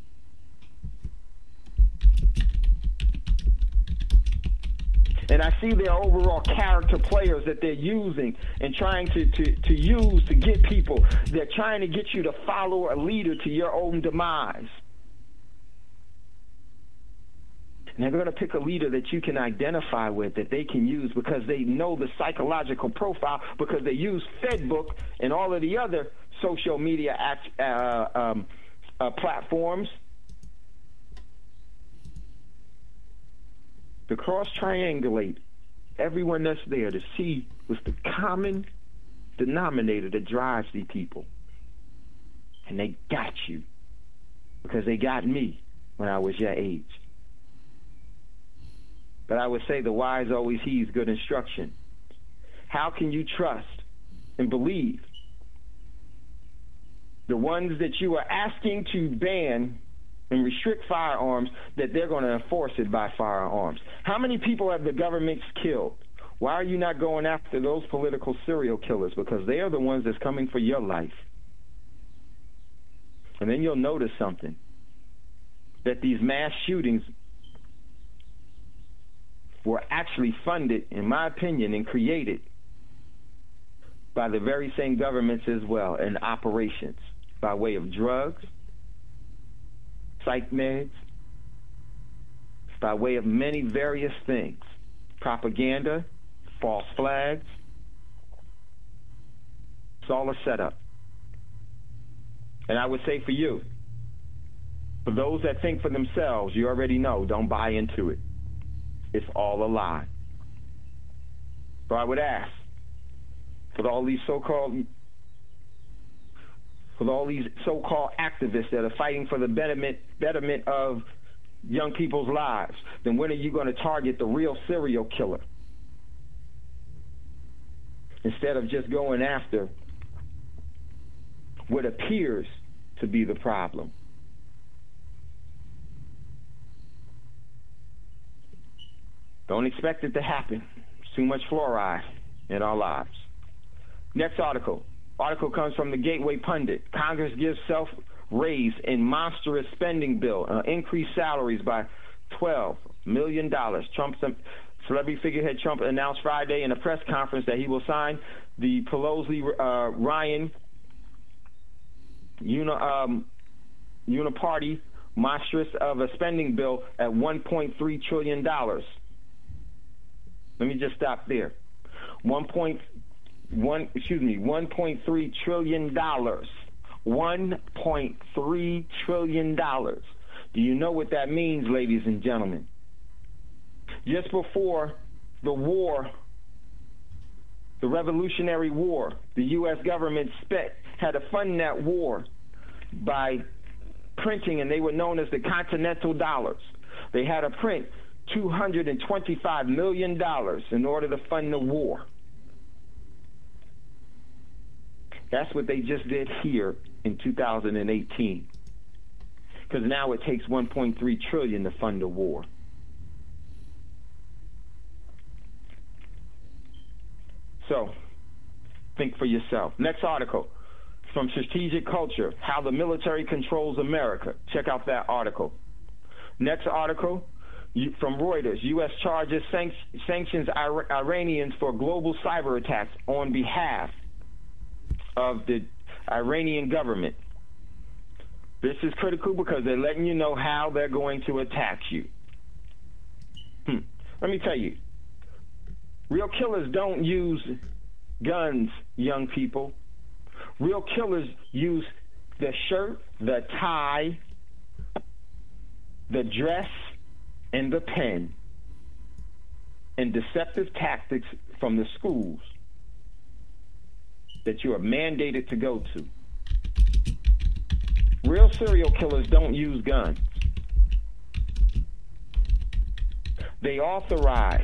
And I see their overall character players that they're using and trying to, to, to use to get people. They're trying to get you to follow a leader to your own demise. And they're going to pick a leader that you can identify with, that they can use because they know the psychological profile, because they use FedBook and all of the other social media act, uh, um, uh, platforms. To cross-triangulate everyone that's there to see what's the common denominator that drives these people. And they got you because they got me when I was your age. But I would say the wise always heeds good instruction. How can you trust and believe the ones that you are asking to ban and restrict firearms, that they're going to enforce it by firearms? How many people have the government killed? Why are you not going after those political serial killers? Because they are the ones that's coming for your life. And then you'll notice something, that these mass shootings were actually funded, in my opinion, and created by the very same governments as well, and operations by way of drugs, psych meds, by way of many various things, propaganda, false flags. It's all a setup. And I would say for you, for those that think for themselves, you already know, don't buy into it. It's all a lie. So I would ask, for all these so-called with all these so-called activists that are fighting for the betterment, betterment of young people's lives, then when are you going to target the real serial killer? Instead of just going after what appears to be the problem. Don't expect it to happen. There's too much fluoride in our lives. Next article. Article comes from the Gateway Pundit. Congress gives self-raise in monstrous spending bill, uh, increased salaries by twelve million dollars. Trump's celebrity figurehead Trump announced Friday in a press conference that he will sign the Pelosi-Ryan uh, uni, um, uniparty monstrous of a spending bill at one point three trillion dollars. Let me just stop there. One point one, excuse me, one point three trillion dollars. one point three trillion dollars. Do you know what that means, ladies and gentlemen? Just before the war, the Revolutionary War, the U S government spent, had to fund that war by printing, and they were known as the Continental Dollars. They had to print two hundred twenty-five million dollars in order to fund the war. That's what they just did here in two thousand eighteen. Because now it takes one point three trillion dollars to fund the war. So think for yourself. Next article from Strategic Culture, How the Military Controls America. Check out that article. Next article from Reuters, U S charges sanc- sanctions Ir- Iranians for global cyber attacks on behalf of the Iranian government. This is critical because they're letting you know how they're going to attack you. Hmm. Let me tell you, real killers don't use guns, young people. Real killers use the shirt, the tie, the dress, and the pen, and deceptive tactics from the schools that you are mandated to go to. Real serial killers don't use guns. They authorize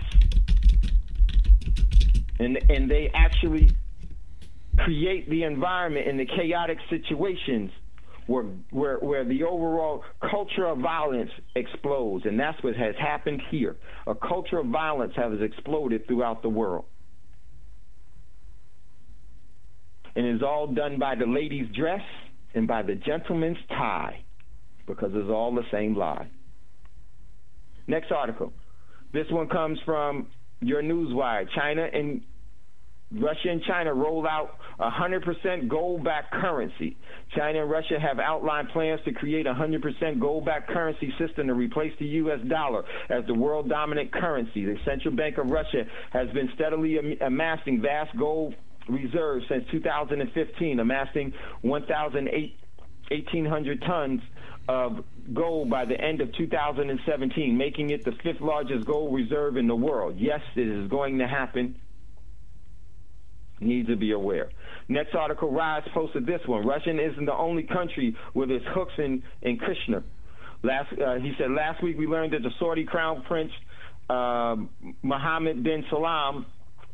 and and they actually create the environment in the chaotic situations where where where the overall culture of violence explodes, and that's what has happened here. A culture of violence has exploded throughout the world, and it's all done by the lady's dress and by the gentleman's tie, because it's all the same lie. Next article. This one comes from your Newswire. China and Russia and China roll out one hundred percent gold-backed currency. China and Russia have outlined plans to create a one hundred percent gold-backed currency system to replace the U S dollar as the world-dominant currency. The Central Bank of Russia has been steadily am- amassing vast gold reserves since two thousand fifteen, amassing one thousand eighteen hundred tons of gold by the end of two thousand seventeen, making it the fifth largest gold reserve in the world. Yes, it is going to happen. Need to be aware. Next article, Rise posted this one. Russia isn't the only country with its hooks in, in Kushner. Last, uh, he said, last week we learned that the Saudi Crown Prince uh, Mohammed bin Salman,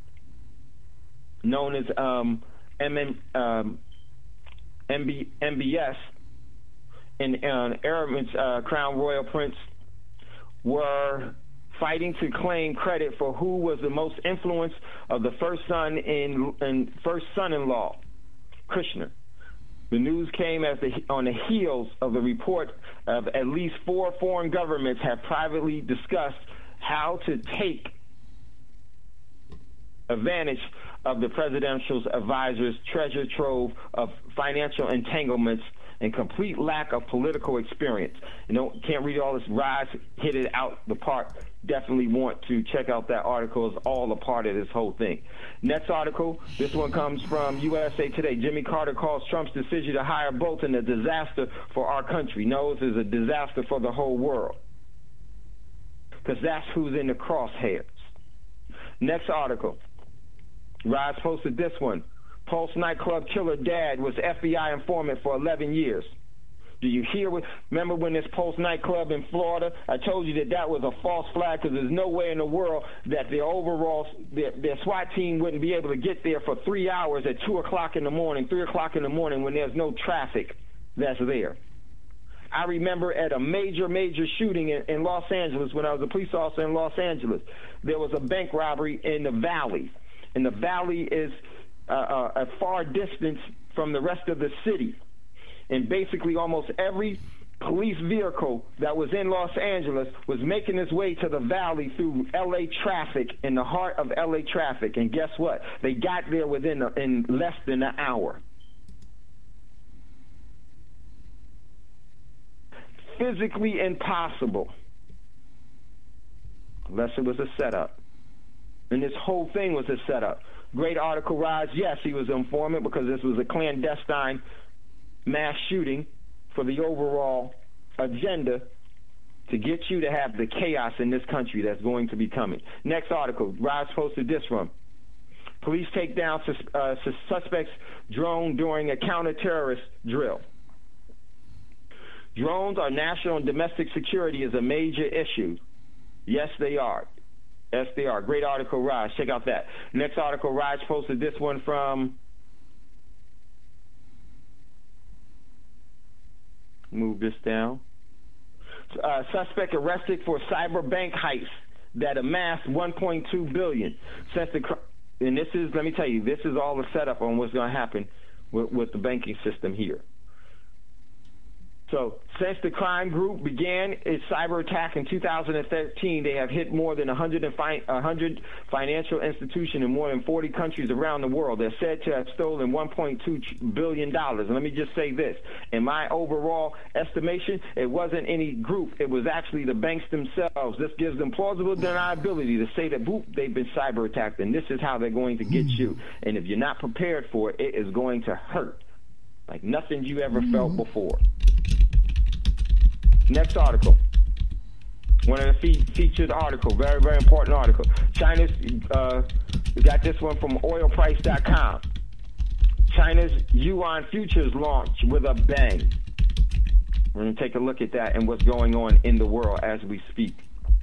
known as um, M M, um, M B, M B S, and uh, Arabic uh, Crown Royal Prince were fighting to claim credit for who was the most influence of the first son in, in first son-in-law, Kushner. The news came as the, on the heels of the report of at least four foreign governments have privately discussed how to take advantage of the presidential advisor's treasure trove of financial entanglements and complete lack of political experience. You know, can't read all this. Rise hit it out the park. Definitely want to check out that article. It's all a part of this whole thing. Next article, this one comes from U S A Today. Jimmy Carter calls Trump's decision to hire Bolton a disaster for our country. No, this is a disaster for the whole world, because that's who's in the crosshairs. Next article, Rise posted this one. Pulse nightclub killer dad was F B I informant for eleven years. Do you hear what? Remember when this Pulse nightclub in Florida? I told you that that was a false flag, because there's no way in the world that their overall their, their SWAT team wouldn't be able to get there for three hours at two o'clock in the morning, three o'clock in the morning when there's no traffic that's there. I remember at a major, major shooting in, in Los Angeles, when I was a police officer in Los Angeles, there was a bank robbery in the Valley, and the Valley is Uh, a far distance from the rest of the city, and basically almost every police vehicle that was in Los Angeles was making its way to the Valley through L A traffic, in the heart of L A traffic. And guess what? They got there within a, in less than an hour. Physically impossible, unless it was a setup. And this whole thing was a setup. Great article, Rise. Yes, he was an informant, because this was a clandestine mass shooting for the overall agenda to get you to have the chaos in this country that's going to be coming. Next article, Rise posted this one. Police take down sus- uh, sus- suspects' drone during a counter-terrorist drill. Drones are national and domestic security is a major issue. Yes, they are. Yes, they are. Great article, Raj. Check out that. Next article, Raj posted this one from... Move this down. Uh, suspect arrested for cyber bank heist that amassed one point two billion dollars. Since the, and this is, let me tell you, this is all the setup on what's going to happen with, with the banking system here. So since the crime group began its cyber attack in two thousand thirteen, they have hit more than one hundred, one hundred financial institutions in more than forty countries around the world. They're said to have stolen one point two billion dollars. And let me just say this. In my overall estimation, it wasn't any group. It was actually the banks themselves. This gives them plausible deniability to say that, boop, they've been cyber attacked, and this is how they're going to get you. And if you're not prepared for it, it is going to hurt like nothing you ever felt before. Next article. One of the fe- featured article, very, very important article. China's, uh, we got this one from oil price dot com. China's yuan futures launch with a bang. We're going to take a look at that and what's going on in the world as we speak.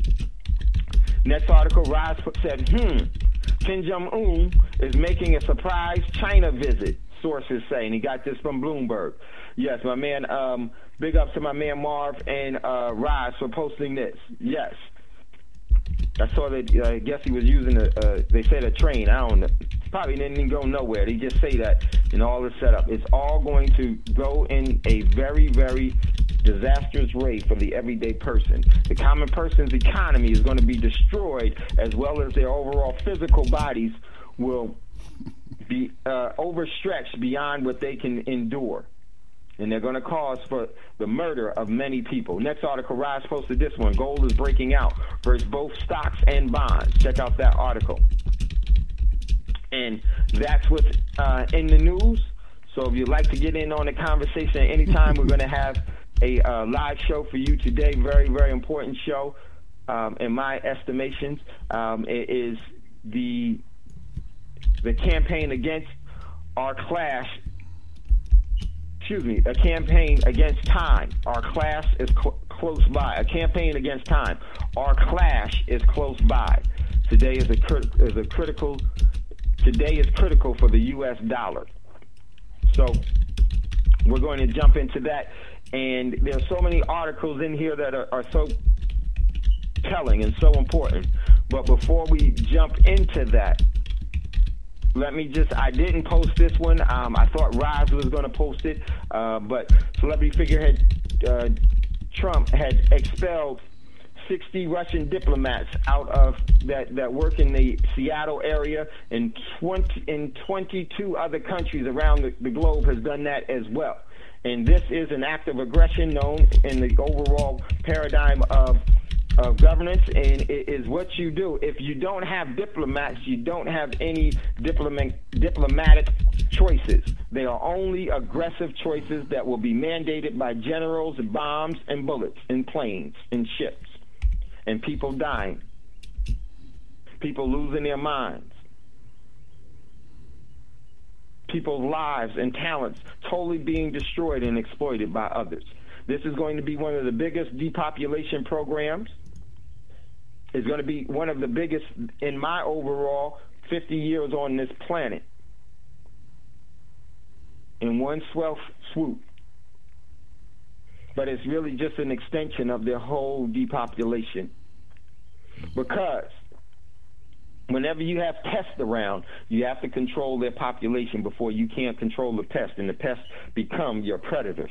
Next article, Rise said, hmm, Kim Jong-un is making a surprise China visit, sources say, and he got this from Bloomberg. Yes, my man, um, big up to my man Marv and uh, Rise for posting this. Yes. I saw that, uh, I guess he was using, a, uh, they said a train. I don't know. Probably didn't even go nowhere. They just say that in all the setup. It's all going to go in a very, very disastrous rate for the everyday person. The common person's economy is going to be destroyed, as well as their overall physical bodies will be uh, overstretched beyond what they can endure. And they're going to cause for the murder of many people. Next article, Rise posted this one. Gold is breaking out versus both stocks and bonds. Check out that article. And that's what's uh, in the news. So if you'd like to get in on the conversation at any time, we're going to have a uh, live show for you today. Very, very important show. Um, in my estimations, um, it is the the campaign against our class. Excuse me, a campaign against time. Our class is cl- close by. A campaign against time. Our clash is close by. Today is a, crit- is a critical. Today is critical for the U S dollar. So we're going to jump into that. And there's so many articles in here that are, are so telling and so important. But before we jump into that, let me just, I didn't post this one. Um, I thought Rise was going to post it. Uh, but celebrity figurehead uh, Trump had expelled sixty Russian diplomats out of that, that work in the Seattle area, and twenty, in twenty-two other countries around the, the globe has done that as well. And this is an act of aggression known in the overall paradigm of of governance, and it is what you do. If you don't have diplomats, you don't have any diplomat, diplomatic choices. They are only aggressive choices that will be mandated by generals, bombs, and bullets, and planes, and ships, and people dying, people losing their minds, people's lives and talents totally being destroyed and exploited by others. This is going to be one of the biggest depopulation programs. It's going to be one of the biggest in my overall fifty years on this planet. In one swell swoop. But it's really just an extension of their whole depopulation. Because whenever you have pests around, you have to control their population before you can't control the pest, and the pests become your predators.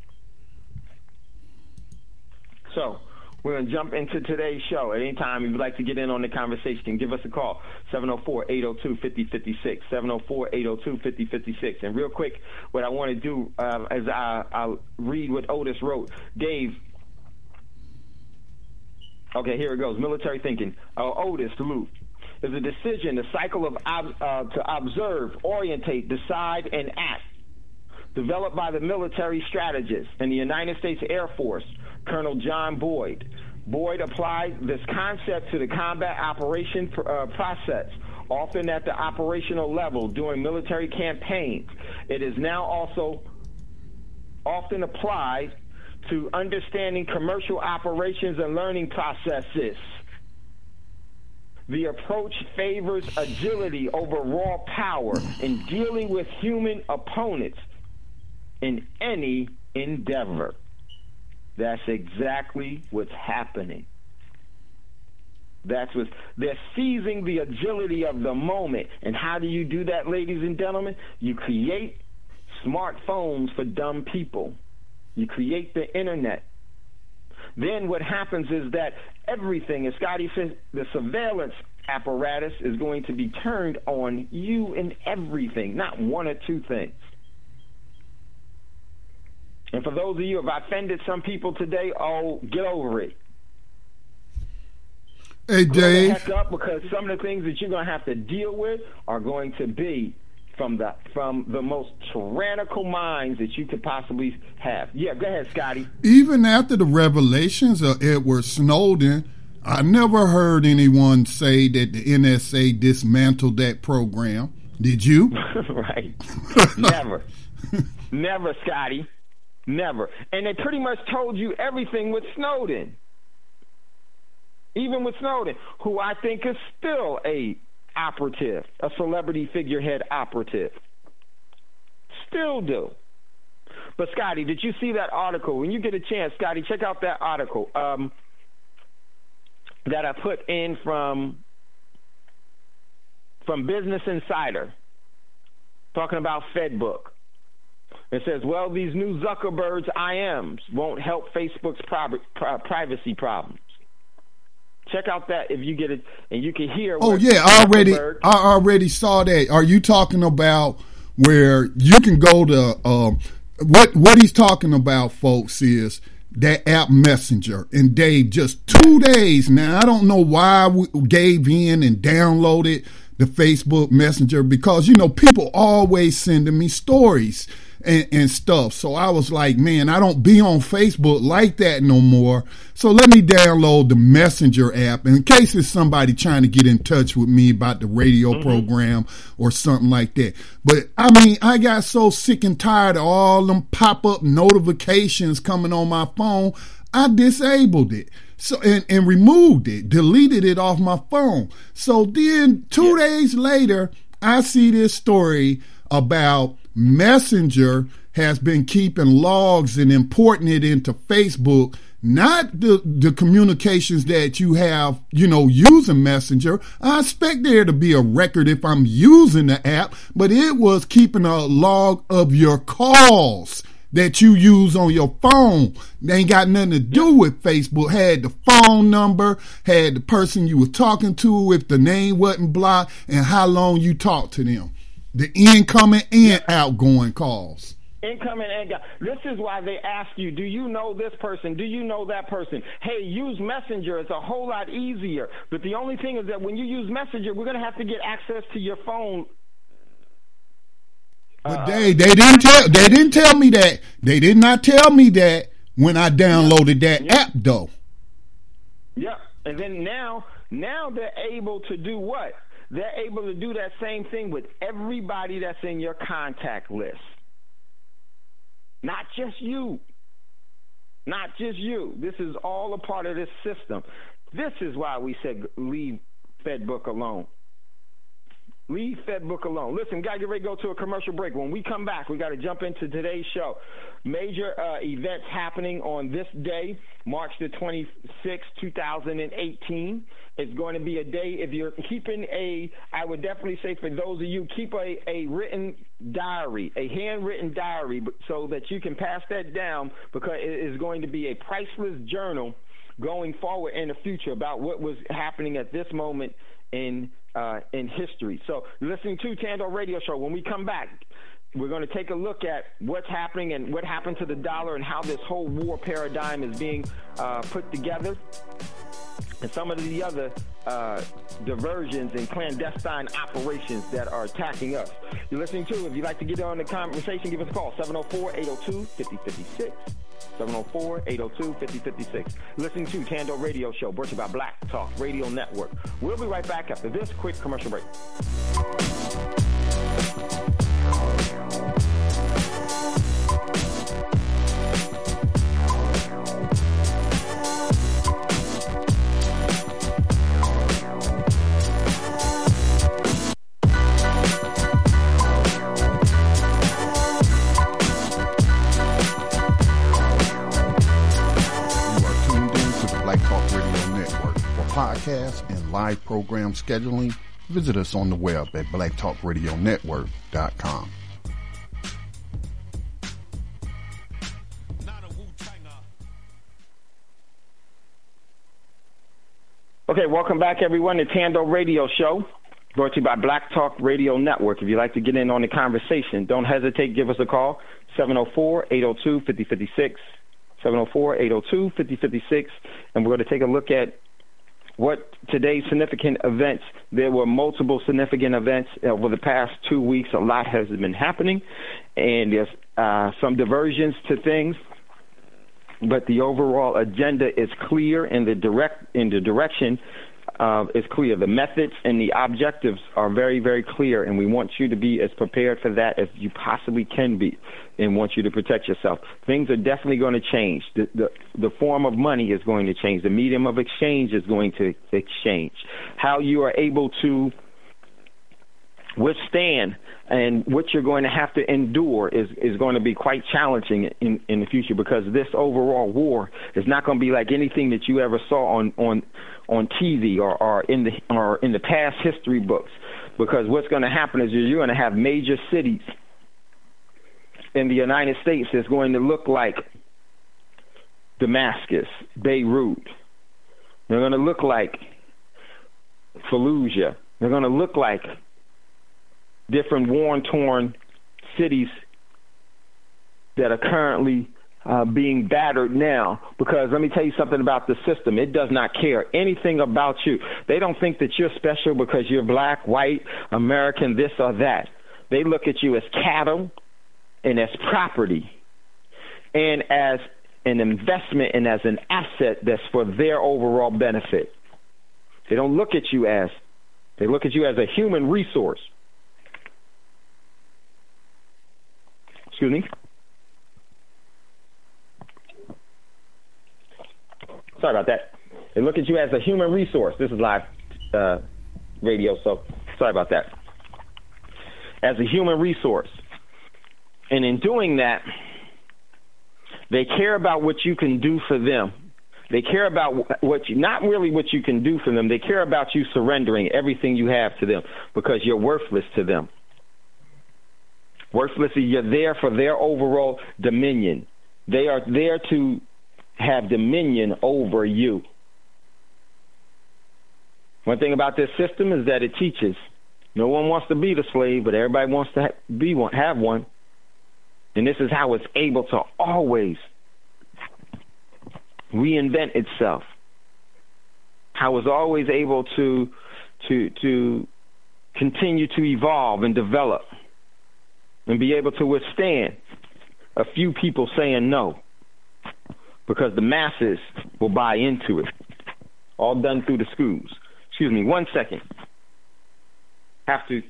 So we're going to jump into today's show. At any time, if you'd like to get in on the conversation, give us a call, seven oh four, eight oh two, five oh five six, seven oh four, eight oh two, five oh five six. And real quick, what I want to do um, is I, I'll read what Otis wrote. Dave, okay, here it goes. Military thinking. Uh, Otis Luke. Is a decision, a cycle of uh, to observe, orientate, decide, and act, developed by the military strategist in the United States Air Force, Colonel John Boyd. Boyd applied this concept to the combat operation uh, process, often at the operational level during military campaigns. It is now also often applied to understanding commercial operations and learning processes. The approach favors agility over raw power in dealing with human opponents in any endeavor. That's exactly what's happening. That's what they're seizing the agility of the moment. And how do you do that, ladies and gentlemen? You create smartphones for dumb people. You create the internet. Then what happens is that everything, as Scotty said, the surveillance apparatus is going to be turned on you and everything, not one or two things. And for those of you, if I offended some people today, oh, get over it. Hey, Grow Dave. the heck up, because some of the things that you're going to have to deal with are going to be from the from the most tyrannical minds that you could possibly have. Yeah, go ahead, Scotty. Even after the revelations of Edward Snowden, I never heard anyone say that the N S A dismantled that program. Did you? Right. Never. Never, Scotty. Never. And they pretty much told you everything with Snowden. Even with Snowden, who I think is still a operative, a celebrity figurehead operative. Still do. But, Scotty, did you see that article? When you get a chance, Scotty, check out that article um, that I put in from, from Business Insider, talking about FedBook. It says, well, these new Zuckerberg's I Ms won't help Facebook's pri- pri- privacy problems. Check out that if you get it, and you can hear. Oh yeah, I already, I already saw that. Are you talking about where you can go to? Um, what what he's talking about, folks, is that app Messenger. And Dave, just two days now. I don't know why we gave in and downloaded the Facebook Messenger, because you know people always sending me stories and, and stuff. So I was like, man, I don't be on Facebook like that no more. So let me download the Messenger app in case it's somebody trying to get in touch with me about the radio mm-hmm. program or something like that. But I mean, I got so sick and tired of all them pop-up notifications coming on my phone, I disabled it. So and, and removed it, deleted it off my phone. So then two yeah. days later, I see this story about Messenger has been keeping logs and importing it into Facebook, not the, the communications that you have, you know, using Messenger. I expect there to be a record if I'm using the app, but it was keeping a log of your calls that you use on your phone. They ain't got nothing to do with Facebook. Had the phone number, had the person you was talking to, if the name wasn't blocked, and how long you talked to them. The incoming and outgoing calls. Incoming and out. This is why they ask you, do you know this person? Do you know that person? Hey, use Messenger. It's a whole lot easier. But the only thing is that when you use Messenger, we're going to have to get access to your phone. But uh, they they didn't tell they didn't tell me that. They did not tell me that when I downloaded that yeah. app though. Yeah. And then now now they're able to do what? They're able to do that same thing with everybody that's in your contact list. Not just you. Not just you. This is all a part of this system. This is why we said leave FedBook alone. Leave FedBook alone. Listen, we got to get ready to go to a commercial break. When we come back, we got to jump into today's show. Major uh, events happening on this day, March the twenty-sixth, two thousand eighteen. It's going to be a day, if you're keeping a, I would definitely say for those of you, keep a, a written diary, a handwritten diary, so that you can pass that down, because it is going to be a priceless journal going forward in the future about what was happening at this moment in uh, in history. So listening to Tando Radio Show. When we come back, we're going to take a look at what's happening and what happened to the dollar and how this whole war paradigm is being uh, put together, and some of the other uh, diversions and clandestine operations that are attacking us. You're listening to, if you'd like to get on the conversation, give us a call, seven oh four, eight oh two, five oh five six. seven oh four, eight oh two, five oh five six. Listening to Tando Radio Show, brought to you by Black Talk Radio Network. We'll be right back after this quick commercial break. Podcasts and live program scheduling, visit us on the web at black talk radio network dot com. Okay, welcome back, everyone, to Tando Radio Show, brought to you by Black Talk Radio Network. If you'd like to get in on the conversation, don't hesitate. Give us a call, seven oh four, eight oh two, five oh five six, seven oh four, eight oh two, five oh five six, and we're going to take a look at what today's significant events. There were multiple significant events over the past two weeks. A lot has been happening, and there's uh, some diversions to things. But the overall agenda is clear, and the direct in the direction uh, is clear. The methods and the objectives are very, very clear, and we want you to be as prepared for that as you possibly can be, and want you to protect yourself. Things are definitely going to change. The, the the form of money is going to change. The medium of exchange is going to exchange. How you are able to withstand and what you're going to have to endure is, is going to be quite challenging in, in the future, because this overall war is not going to be like anything that you ever saw on, on, on T V or, or in the or in the past history books. Because what's going to happen is you're going to have major cities in the United States that's going to look like Damascus, Beirut. They're going to look like Fallujah. They're going to look like different war-torn cities that are currently uh, being battered now. Because let me tell you something about the system. It does not care anything about you. They don't think that you're special because you're black, white, American, this or that. They look at you as cattle and as property and as an investment and as an asset that's for their overall benefit. They don't look at you as, they look at you as a human resource. Excuse me. Sorry about that. They look at you as a human resource. This is live uh, radio, so sorry about that. As a human resource. And in doing that, they care about what you can do for them. They care about what you, not really what you can do for them. They care about you surrendering everything you have to them because you're worthless to them. Worthless, you're there for their overall dominion. They are there to have dominion over you. One thing about this system is that it teaches no one wants to be the slave, but everybody wants to be one, have one. And this is how it's able to always reinvent itself. How it's always able to to to continue to evolve and develop and be able to withstand a few people saying no, because the masses will buy into it. All done through the schools. Excuse me, one second. Have to.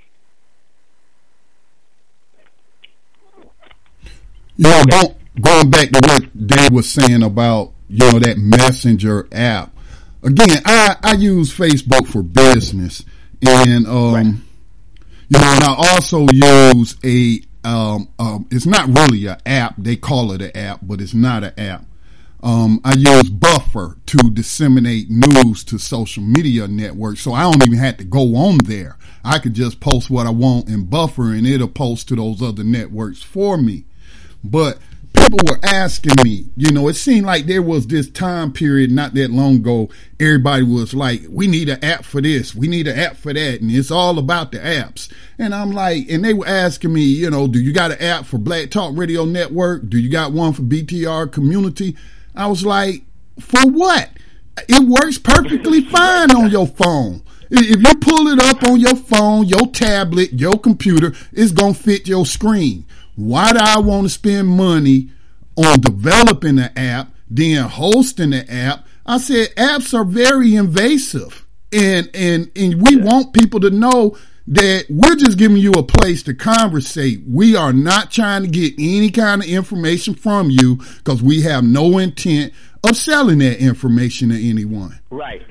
You know, go, going back to what Dave was saying about, you know, that messenger app. Again, I, I use Facebook for business, and um, right. you know, and I also use a um, um, it's not really an app. They call it an app, but it's not an app. Um, I use Buffer to disseminate news to social media networks, so I don't even have to go on there. I could just post what I want in Buffer, and it'll post to those other networks for me. But people were asking me, you know, it seemed like there was this time period not that long ago, everybody was like, we need an app for this, we need an app for that, and it's all about the apps. And I'm like, and they were asking me, you know, do you got an app for Black Talk Radio Network? Do you got one for B T R Community? I was like, for what? It works perfectly fine on your phone. If you pull it up on your phone, your tablet, your computer, it's going to fit your screen. Why do I want to spend money on developing an app, then hosting the app? I said apps are very invasive, and and and we want people to know that we're just giving you a place to conversate. We are not trying to get any kind of information from you because we have no intent of selling that information to anyone. Right.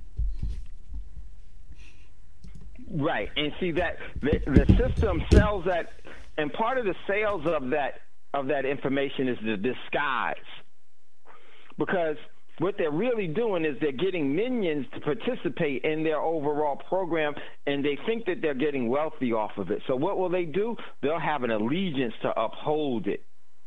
Right. And see that the, the system sells that, and part of the sales of that of that information is the disguise. Because what they're really doing is they're getting minions to participate in their overall program, and they think that they're getting wealthy off of it. So what will they do? They'll have an allegiance to uphold it.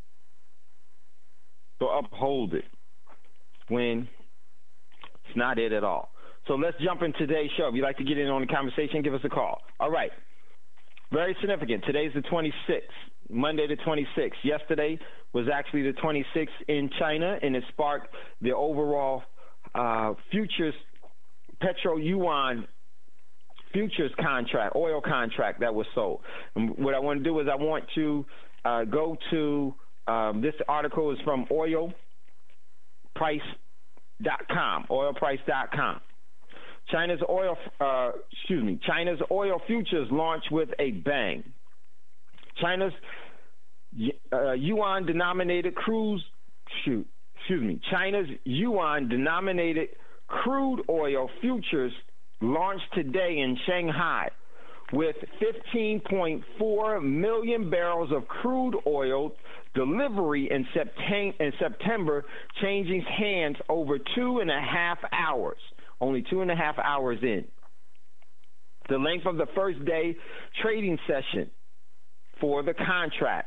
To uphold it when it's not it at all. So let's jump in today's show. If you'd like to get in on the conversation, give us a call. All right. Very significant. Today's the twenty-sixth, Monday the twenty-sixth. Yesterday was actually the twenty-sixth in China, and it sparked the overall uh, futures, petro yuan futures contract, oil contract that was sold. And what I want to do is I want to uh, go to, um, this article is from oil price dot com, oil price dot com. China's oil, uh, excuse me, China's oil futures launch with a bang. China's uh, yuan-denominated cruise, shoot, excuse me, China's yuan-denominated crude oil futures launched today in Shanghai with fifteen point four million barrels of crude oil delivery in September, in September changing hands over two and a half hours. Only two and a half hours in. The length of the first day trading session for the contract.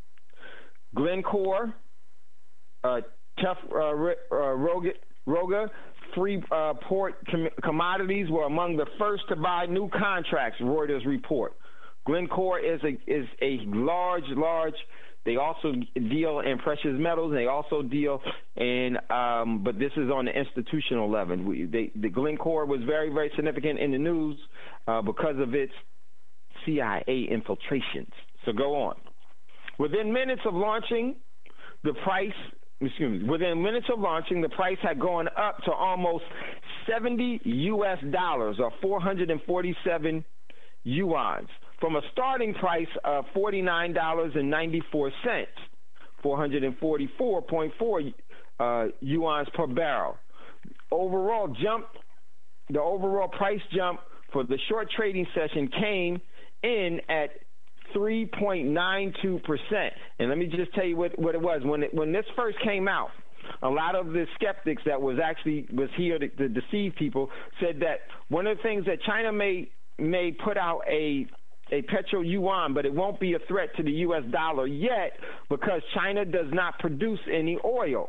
Glencore, uh, Tough uh, Roga, Roga, Freeport com- Commodities were among the first to buy new contracts, Reuters report. Glencore is a is a large, large. They also deal in precious metals. And they also deal in, um, but this is on the institutional level. We, they, the Glencore was very, very significant in the news uh, because of its C I A infiltrations. So go on. Within minutes of launching, the price, excuse me, within minutes of launching, the price had gone up to almost seventy U S dollars, or four hundred forty-seven yuans, from a starting price of forty-nine dollars and ninety-four cents, four hundred forty-four point four uh, yuans per barrel. Overall jump, the overall price jump for the short trading session came in at three point nine two percent. And let me just tell you what, what it was. When it, when this first came out, a lot of the skeptics that was actually was here to, to deceive people said that one of the things that China may may put out a a petro yuan, but it won't be a threat to the U S dollar yet because China does not produce any oil.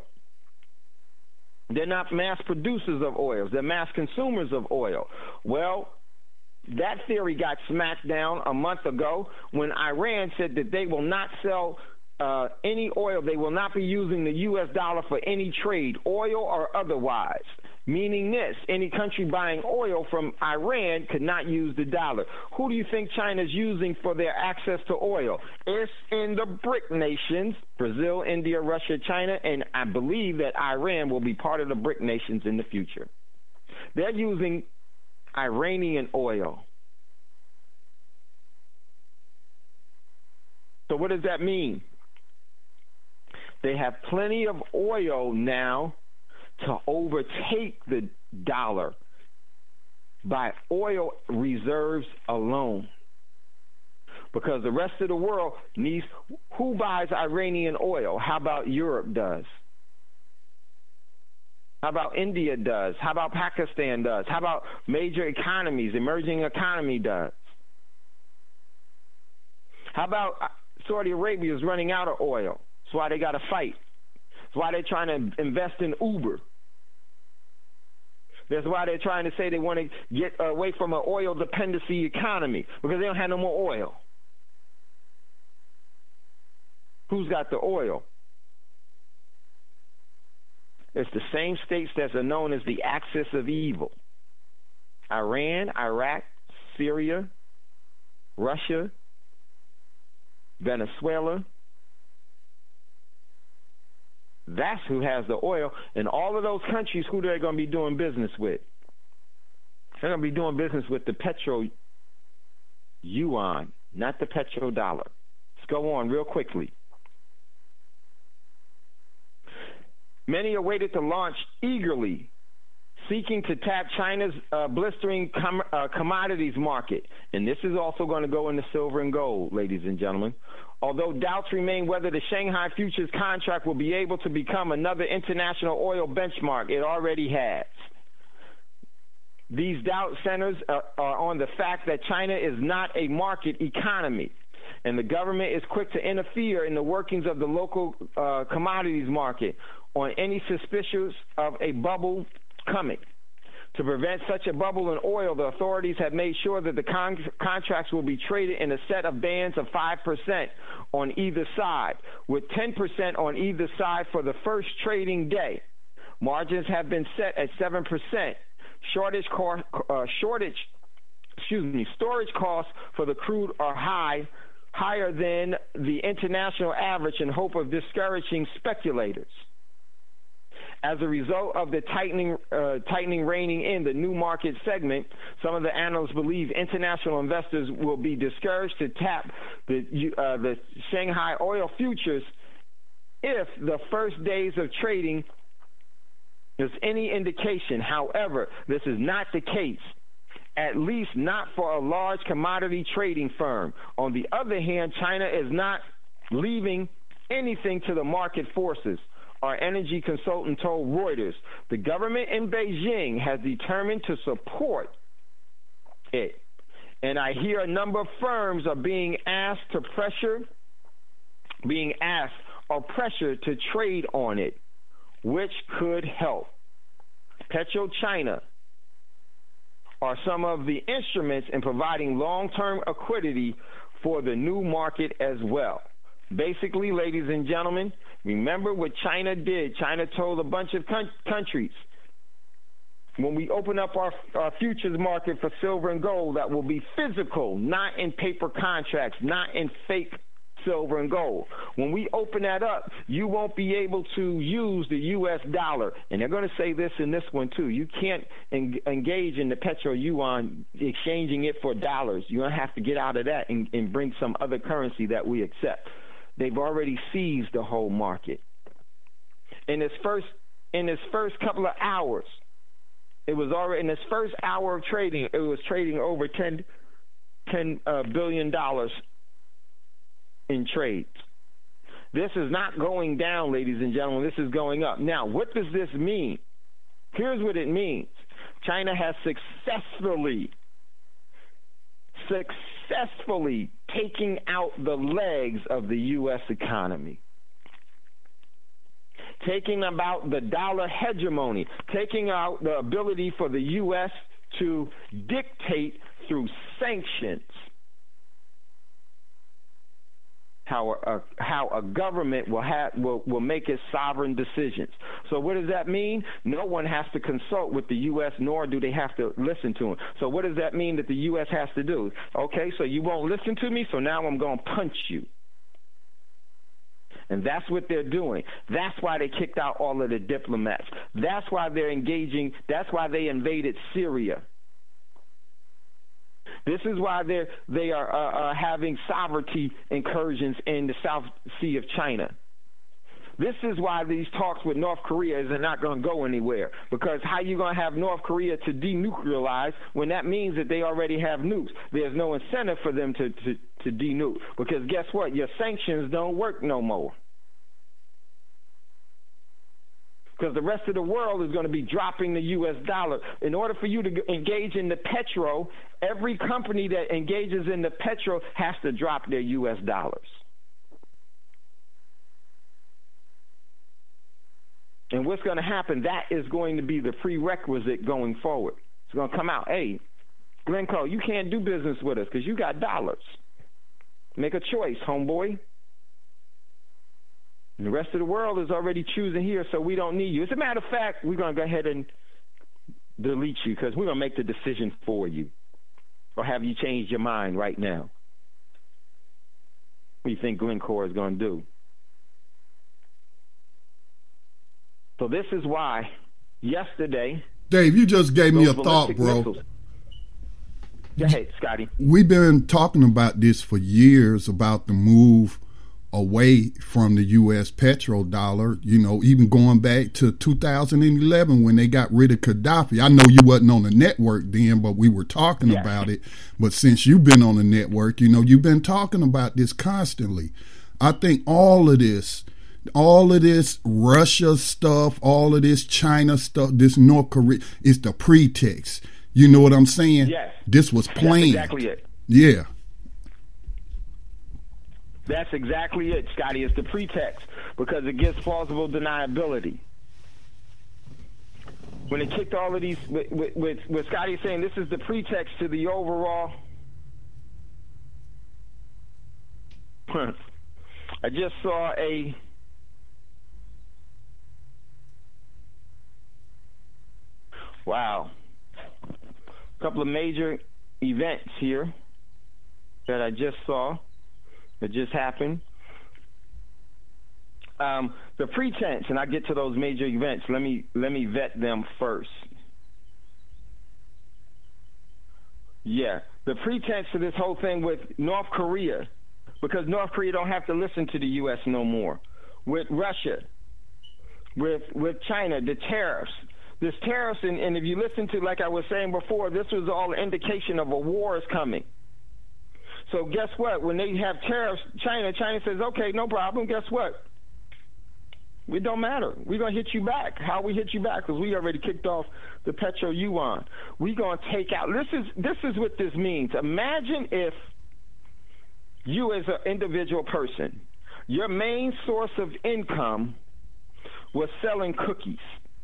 They're not mass producers of oils. They're mass consumers of oil. Well, that theory got smacked down a month ago when Iran said that they will not sell uh, any oil. They will not be using the U S dollar for any trade, oil or otherwise. Meaning this, any country buying oil from Iran could not use the dollar. Who do you think China's using for their access to oil? It's in the BRIC nations, Brazil, India, Russia, China, and I believe that Iran will be part of the BRIC nations in the future. They're using Iranian oil. So what does that mean? They have plenty of oil now to overtake the dollar by oil reserves alone. Because the rest of the world needs, who buys Iranian oil? How about Europe does? How about India does? How about Pakistan does? How about major economies, emerging economy does? How about Saudi Arabia is running out of oil? That's why they got to fight. That's why they're trying to invest in Uber. That's why they're trying to say they want to get away from an oil dependency economy, because they don't have no more oil. Who's got the oil? It's the same states that are known as the axis of evil. Iran, Iraq, Syria, Russia, Venezuela. That's who has the oil. And all of those countries, who they're going to be doing business with? They're going to be doing business with the petro yuan, not the petrodollar. Let's go on real quickly. Many awaited the launch eagerly, seeking to tap China's uh, blistering com- uh, commodities market. And this is also going to go into silver and gold, ladies and gentlemen. Although doubts remain whether the Shanghai futures contract will be able to become another international oil benchmark, it already has. These doubt centers are, are on the fact that China is not a market economy, and the government is quick to interfere in the workings of the local uh, commodities market on any suspicions of a bubble coming. To prevent such a bubble in oil, the authorities have made sure that the con- contracts will be traded in a set of bands of five percent on either side, with ten percent on either side for the first trading day. Margins have been set at seven percent. Shortage, co- uh, shortage, excuse me, storage costs for the crude are high, higher than the international average in hope of discouraging speculators. As a result of the tightening, uh, tightening reining in the new market segment, some of the analysts believe international investors will be discouraged to tap the, uh, the Shanghai oil futures if the first days of trading is any indication. However, this is not the case, at least not for a large commodity trading firm. On the other hand, China is not leaving anything to the market forces. Our energy consultant told Reuters the government in Beijing has determined to support it. And I hear a number of firms are being asked to pressure, being asked or pressured to trade on it, which could help. PetroChina are some of the instruments in providing long-term liquidity for the new market as well. Basically, ladies and gentlemen, remember what China did. China told a bunch of con- countries, when we open up our, our futures market for silver and gold, that will be physical, not in paper contracts, not in fake silver and gold. When we open that up, you won't be able to use the U S dollar. And they're going to say this in this one, too. You can't en- engage in the petro yuan, exchanging it for dollars. You're going to have to get out of that and, and bring some other currency that we accept. They've already seized the whole market. In this first in this first couple of hours, it was already in this first hour of trading, it was trading over ten, ten uh, billion dollars in trades. This is not going down, ladies and gentlemen. This is going up. Now, what does this mean? Here's what it means. China has successfully successfully taking out the legs of the U S economy, taking about the dollar hegemony, taking out the ability for the U S to dictate through sanctions how a, how a government will have will, will make its sovereign decisions. So what does that mean? No one has to consult with the U S, nor do they have to listen to them. So what does that mean that the U S has to do? Okay, so you won't listen to me, so now I'm going to punch you. And that's what they're doing. That's why they kicked out all of the diplomats. That's why they're engaging. That's why they invaded Syria. This is why they're, they are uh, uh, having sovereignty incursions in the South Sea of China. This is why these talks with North Korea is not going to go anywhere. Because how are you going to have North Korea to denuclearize when that means that they already have nukes? There's no incentive for them to, to, to denuke. Because guess what? Your sanctions don't work no more. Because the rest of the world is going to be dropping the U S dollar. In order for you to engage in the petro, every company that engages in the petro has to drop their U S dollars. And what's going to happen, that is going to be the prerequisite going forward. It's going to come out, hey, Glencoe, you can't do business with us because you got dollars. Make a choice, homeboy. And the rest of the world is already choosing here, so we don't need you. As a matter of fact, we're going to go ahead and delete you because we're going to make the decision for you. Or have you changed your mind right now? What do you think Glencore is going to do? So this is why yesterday... Dave, you just gave me a thought, bro. Missiles. Go ahead, Scotty. We've been talking about this for years, about the move away from the U S petrodollar, you know, even going back to two thousand eleven when they got rid of Gaddafi. I know you wasn't on the network then, but we were talking yeah. about it. But since you've been on the network, you know, you've been talking about this constantly. I think all of this, all of this Russia stuff, all of this China stuff, this North Korea, is the pretext. You know what I'm saying? Yes. This was planned. That's exactly it. Yeah. That's exactly it, Scotty. It's the pretext because it gives plausible deniability. When it kicked all of these, with, with, with, with Scotty saying this is the pretext to the overall. I just saw a. Wow. A couple of major events here that I just saw. That just happened. Um, the pretense, and I get to those major events. Let me let me vet them first. Yeah, the pretense to this whole thing with North Korea, because North Korea don't have to listen to the U S no more. With Russia, with with China, the tariffs. This tariffs, and, and if you listen to, like I was saying before, this was all an indication of a war is coming. So guess what? When they have tariffs, China, China says, okay, no problem. Guess what? It don't matter. We're going to hit you back. How we hit you back? Because we already kicked off the petro yuan. We're going to take out. This is this is what this means. Imagine if you as an individual person, your main source of income was selling cookies.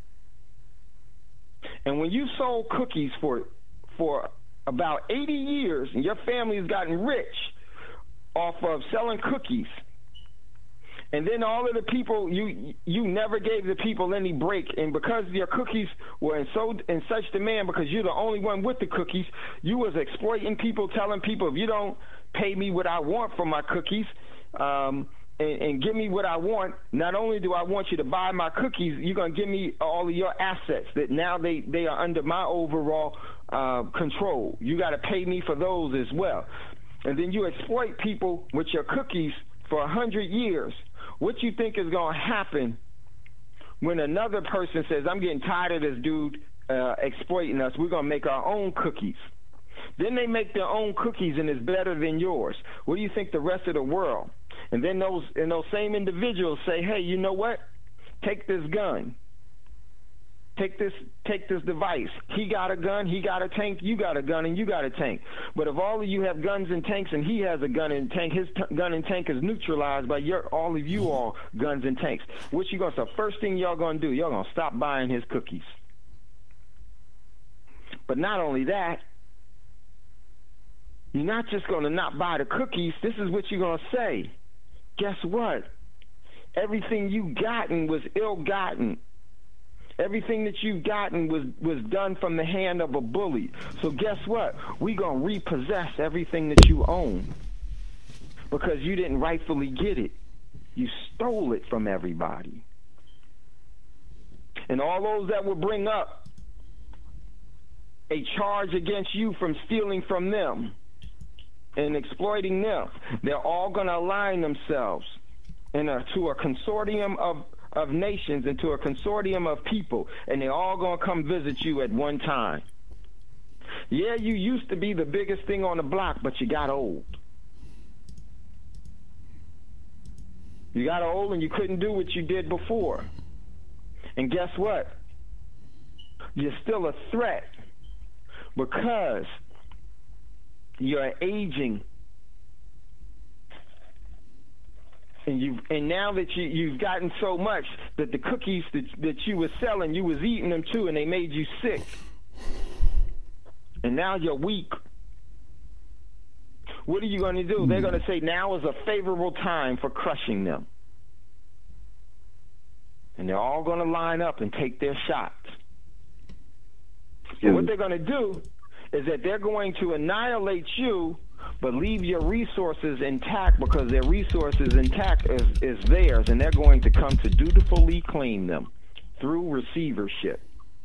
And when you sold cookies for for about eighty years, and your family has gotten rich off of selling cookies, and then all of the people, you you never gave the people any break, and because your cookies were in so in such demand, because you're the only one with the cookies, you was exploiting people, telling people, if you don't pay me what I want for my cookies, um, and, and give me what I want, not only do I want you to buy my cookies, you're going to give me all of your assets that now they, they are under my overall uh, control. You got to pay me for those as well. And then you exploit people with your cookies for a hundred years. What you think is going to happen when another person says, I'm getting tired of this dude uh, exploiting us, we're going to make our own cookies. Then they make their own cookies and it's better than yours. What do you think the rest of the world? And then those and those same individuals say, hey, you know what? Take this gun. Take this take this device. He got a gun, he got a tank, you got a gun, and you got a tank. But if all of you have guns and tanks and he has a gun and tank, his t- gun and tank is neutralized by your all of you all guns and tanks. What you gonna say? First thing y'all gonna do, y'all gonna stop buying his cookies. But not only that, you're not just going to not buy the cookies. This is what you're going to say. Guess what? Everything you gotten was ill-gotten. Everything that you've gotten was, was done from the hand of a bully. So guess what? We're going to repossess everything that you own because you didn't rightfully get it. You stole it from everybody. And all those that will bring up a charge against you from stealing from them and exploiting them, they're all going to align themselves in a, to a consortium of, of nations and to a consortium of people, and they're all going to come visit you at one time. Yeah, you used to be the biggest thing on the block, but you got old. You got old and you couldn't do what you did before. And guess what? You're still a threat because you're aging, and you and now that you you've gotten so much that the cookies that that you were selling, you was eating them too, and they made you sick. And now you're weak. What are you going to do? They're going to say now is a favorable time for crushing them, and they're all going to line up and take their shots. So what they're going to do is that they're going to annihilate you, but leave your resources intact because their resources intact is, is theirs, and they're going to come to dutifully claim them through receivership.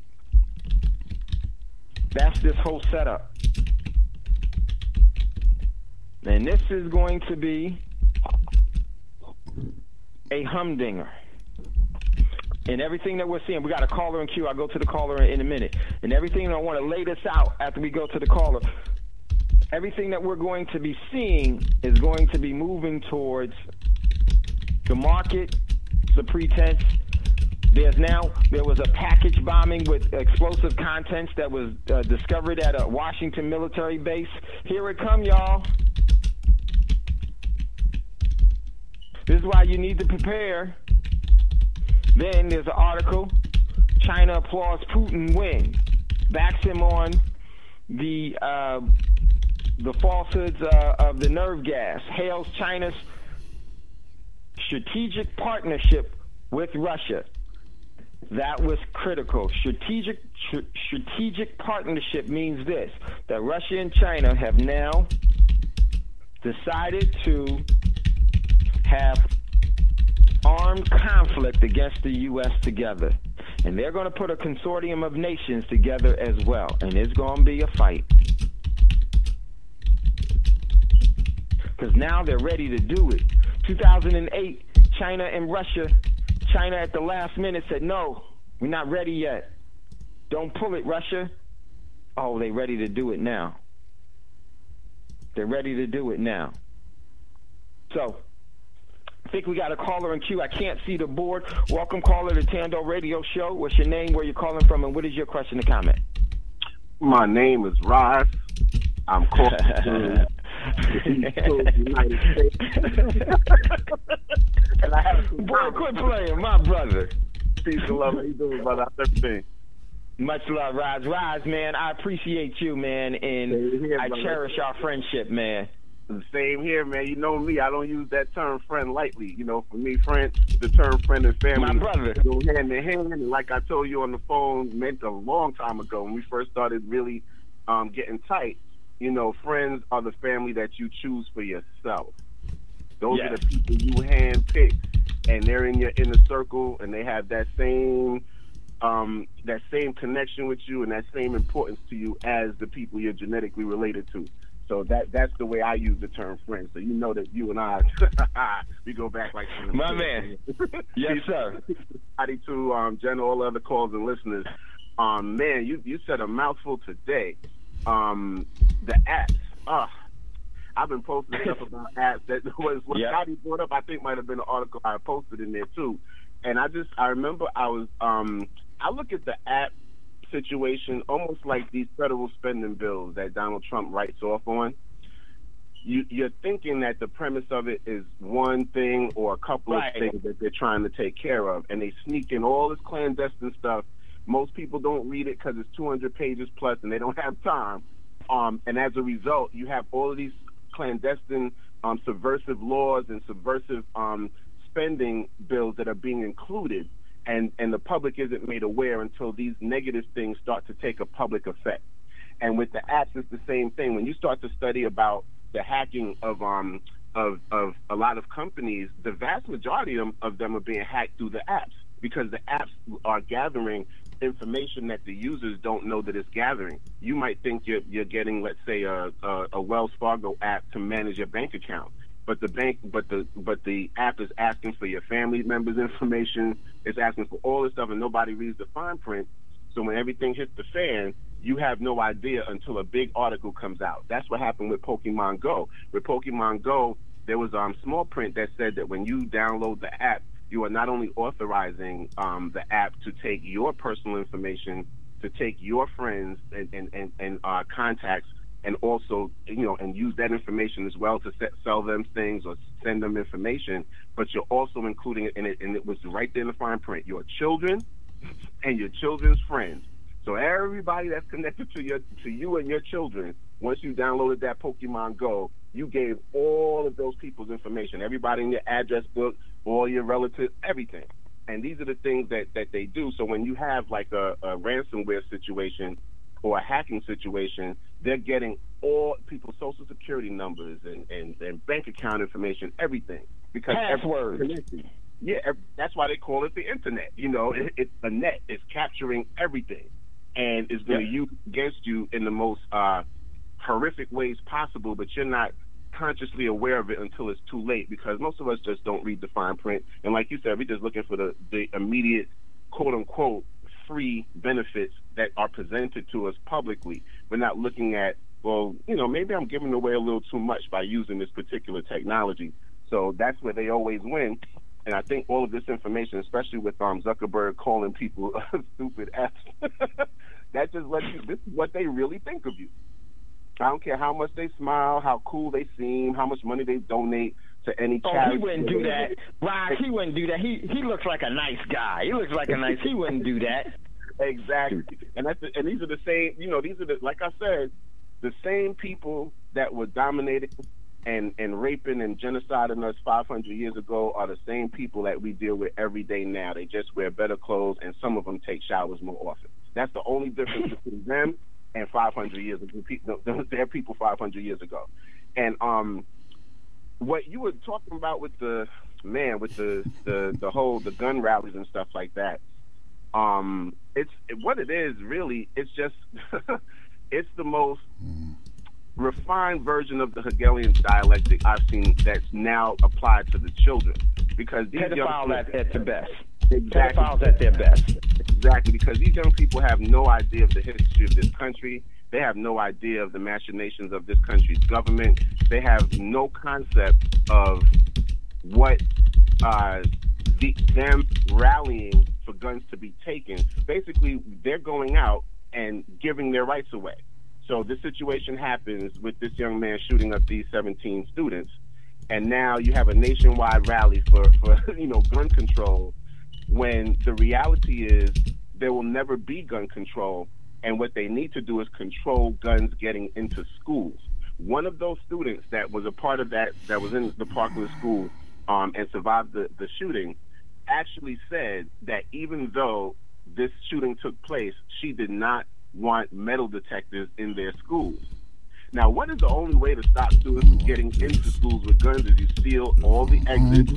That's this whole setup. And this is going to be a humdinger. And everything that we're seeing, we got a caller in queue. I'll go to the caller in a minute. And everything, I want to lay this out after we go to the caller. Everything that we're going to be seeing is going to be moving towards the market, the pretense. There's now, there was a package bombing with explosive contents that was uh, discovered at a Washington military base. Here it come, y'all. This is why you need to prepare. Then there's an article, China applauds Putin win, backs him on the uh, the falsehoods uh, of the nerve gas, hails China's strategic partnership with Russia. That was critical. Strategic tr- strategic partnership means this, that Russia and China have now decided to have armed conflict against the U S together. And they're going to put a consortium of nations together as well. And it's going to be a fight. Because now they're ready to do it. two thousand eight, China and Russia, China at the last minute said, no, we're not ready yet. Don't pull it, Russia. Oh, they're ready to do it now. They're ready to do it now. So, I think we got a caller in queue. I can't see the board. Welcome, caller, to Tando Radio Show. What's your name, where you're calling from, and what is your question or comment? My name is Ross. I'm calling from the East Coast, United States. And I have some Boy, quit playing, my brother. Peace and love. How you doing, brother? How's everything? Much love, Roz. Roz, man, I appreciate you, man, and here, I brother. cherish our friendship, man. Same here, man. You know me. I don't use that term friend lightly. You know, for me, friend, the term friend and family My brother. go hand in hand. And like I told you on the phone, meant a long time ago when we first started really um, getting tight. You know, friends are the family that you choose for yourself. Those Yes. are the people you handpick, and they're in your inner circle, and they have that same um, that same connection with you and that same importance to you as the people you're genetically related to. So that that's the way I use the term friend. So you know that you and I, we go back like My man. Yes, sir. Howdy to um, Jen, all other calls and listeners. Um, man, you you said a mouthful today. Um, the apps. Uh, I've been posting stuff about apps that was what Yep. Scotty brought up. I think might have been an article I posted in there too. And I just I remember I was um, I look at the app situation almost like these federal spending bills that Donald Trump writes off on. You, you're thinking that the premise of it is one thing or a couple Right. of things that they're trying to take care of, and they sneak in all this clandestine stuff. Most people don't read it because it's two hundred pages plus, and they don't have time. Um, and as a result, you have all of these clandestine, um, subversive laws and subversive um, spending bills that are being included. And, and the public isn't made aware until these negative things start to take a public effect. And with the apps, it's the same thing. When you start to study about the hacking of um of, of a lot of companies, the vast majority of, of them are being hacked through the apps because the apps are gathering information that the users don't know that it's gathering. You might think you're, you're getting, let's say, a, a, a Wells Fargo app to manage your bank account. But the bank, but the but the app is asking for your family members' information. It's asking for all this stuff, and nobody reads the fine print. So when everything hits the fan, you have no idea until a big article comes out. That's what happened with Pokemon Go. With Pokemon Go, there was um small print that said that when you download the app, you are not only authorizing um the app to take your personal information, to take your friends and and and, and uh, contacts, and also, you know, and use that information as well to set, sell them things or send them information, but you're also including it in it, and it was right there in the fine print, your children and your children's friends. So everybody that's connected to your to you and your children, once you downloaded that Pokemon Go, you gave all of those people's information, everybody in your address book, all your relatives, everything. And these are the things that, that they do. So when you have like a, a ransomware situation or a hacking situation, they're getting all people's social security numbers and, and, and bank account information, everything. Because Passwords. every- Yeah, ev- that's why they call it the internet. You know, it, it's a net. It's capturing everything. And it's going to Yep. use against you in the most uh, horrific ways possible, but you're not consciously aware of it until it's too late, because most of us just don't read the fine print. And like you said, we're just looking for the, the immediate, quote-unquote, free benefits that are presented to us publicly. We're not looking at, well, you know, maybe I'm giving away a little too much by using this particular technology. So that's where they always win. And I think all of this information, especially with um, Zuckerberg calling people stupid F's, that just lets you, this is what they really think of you. I don't care how much they smile, how cool they seem, how much money they donate to any charity. Oh, he wouldn't do that. Raj, he wouldn't do that. He he looks like a nice guy. He looks like a nice, he wouldn't do that. Exactly. And that's the, and these are the same, you know, these are the, like I said, the same people that were dominating and, and raping and genociding us five hundred years ago are the same people that we deal with every day now. They just wear better clothes, and some of them take showers more often. That's the only difference between them and five hundred years ago. They're people five hundred years ago. And um, what you were talking about with the, man, with the, the, the whole, the gun rallies and stuff like that, um, it's, what it is really, it's just, it's the most refined version of the Hegelian dialectic I've seen that's now applied to the children. Because these pedophiles young at, at the best. Exactly. Pedophiles at their best. Exactly, because these young people have no idea of the history of this country. They have no idea of the machinations of this country's government. They have no concept of what uh, the, them rallying for guns to be taken. Basically, they're going out and giving their rights away. So this situation happens with this young man shooting up these seventeen students, and now you have a nationwide rally for, for you know, gun control, when the reality is there will never be gun control, and what they need to do is control guns getting into schools. One of those students that was a part of that, that was in the Parkland school um, and survived the, the shooting, actually said that even though this shooting took place, she did not want metal detectors in their schools. Now, what is the only way to stop students from getting into schools with guns is you seal all the exits,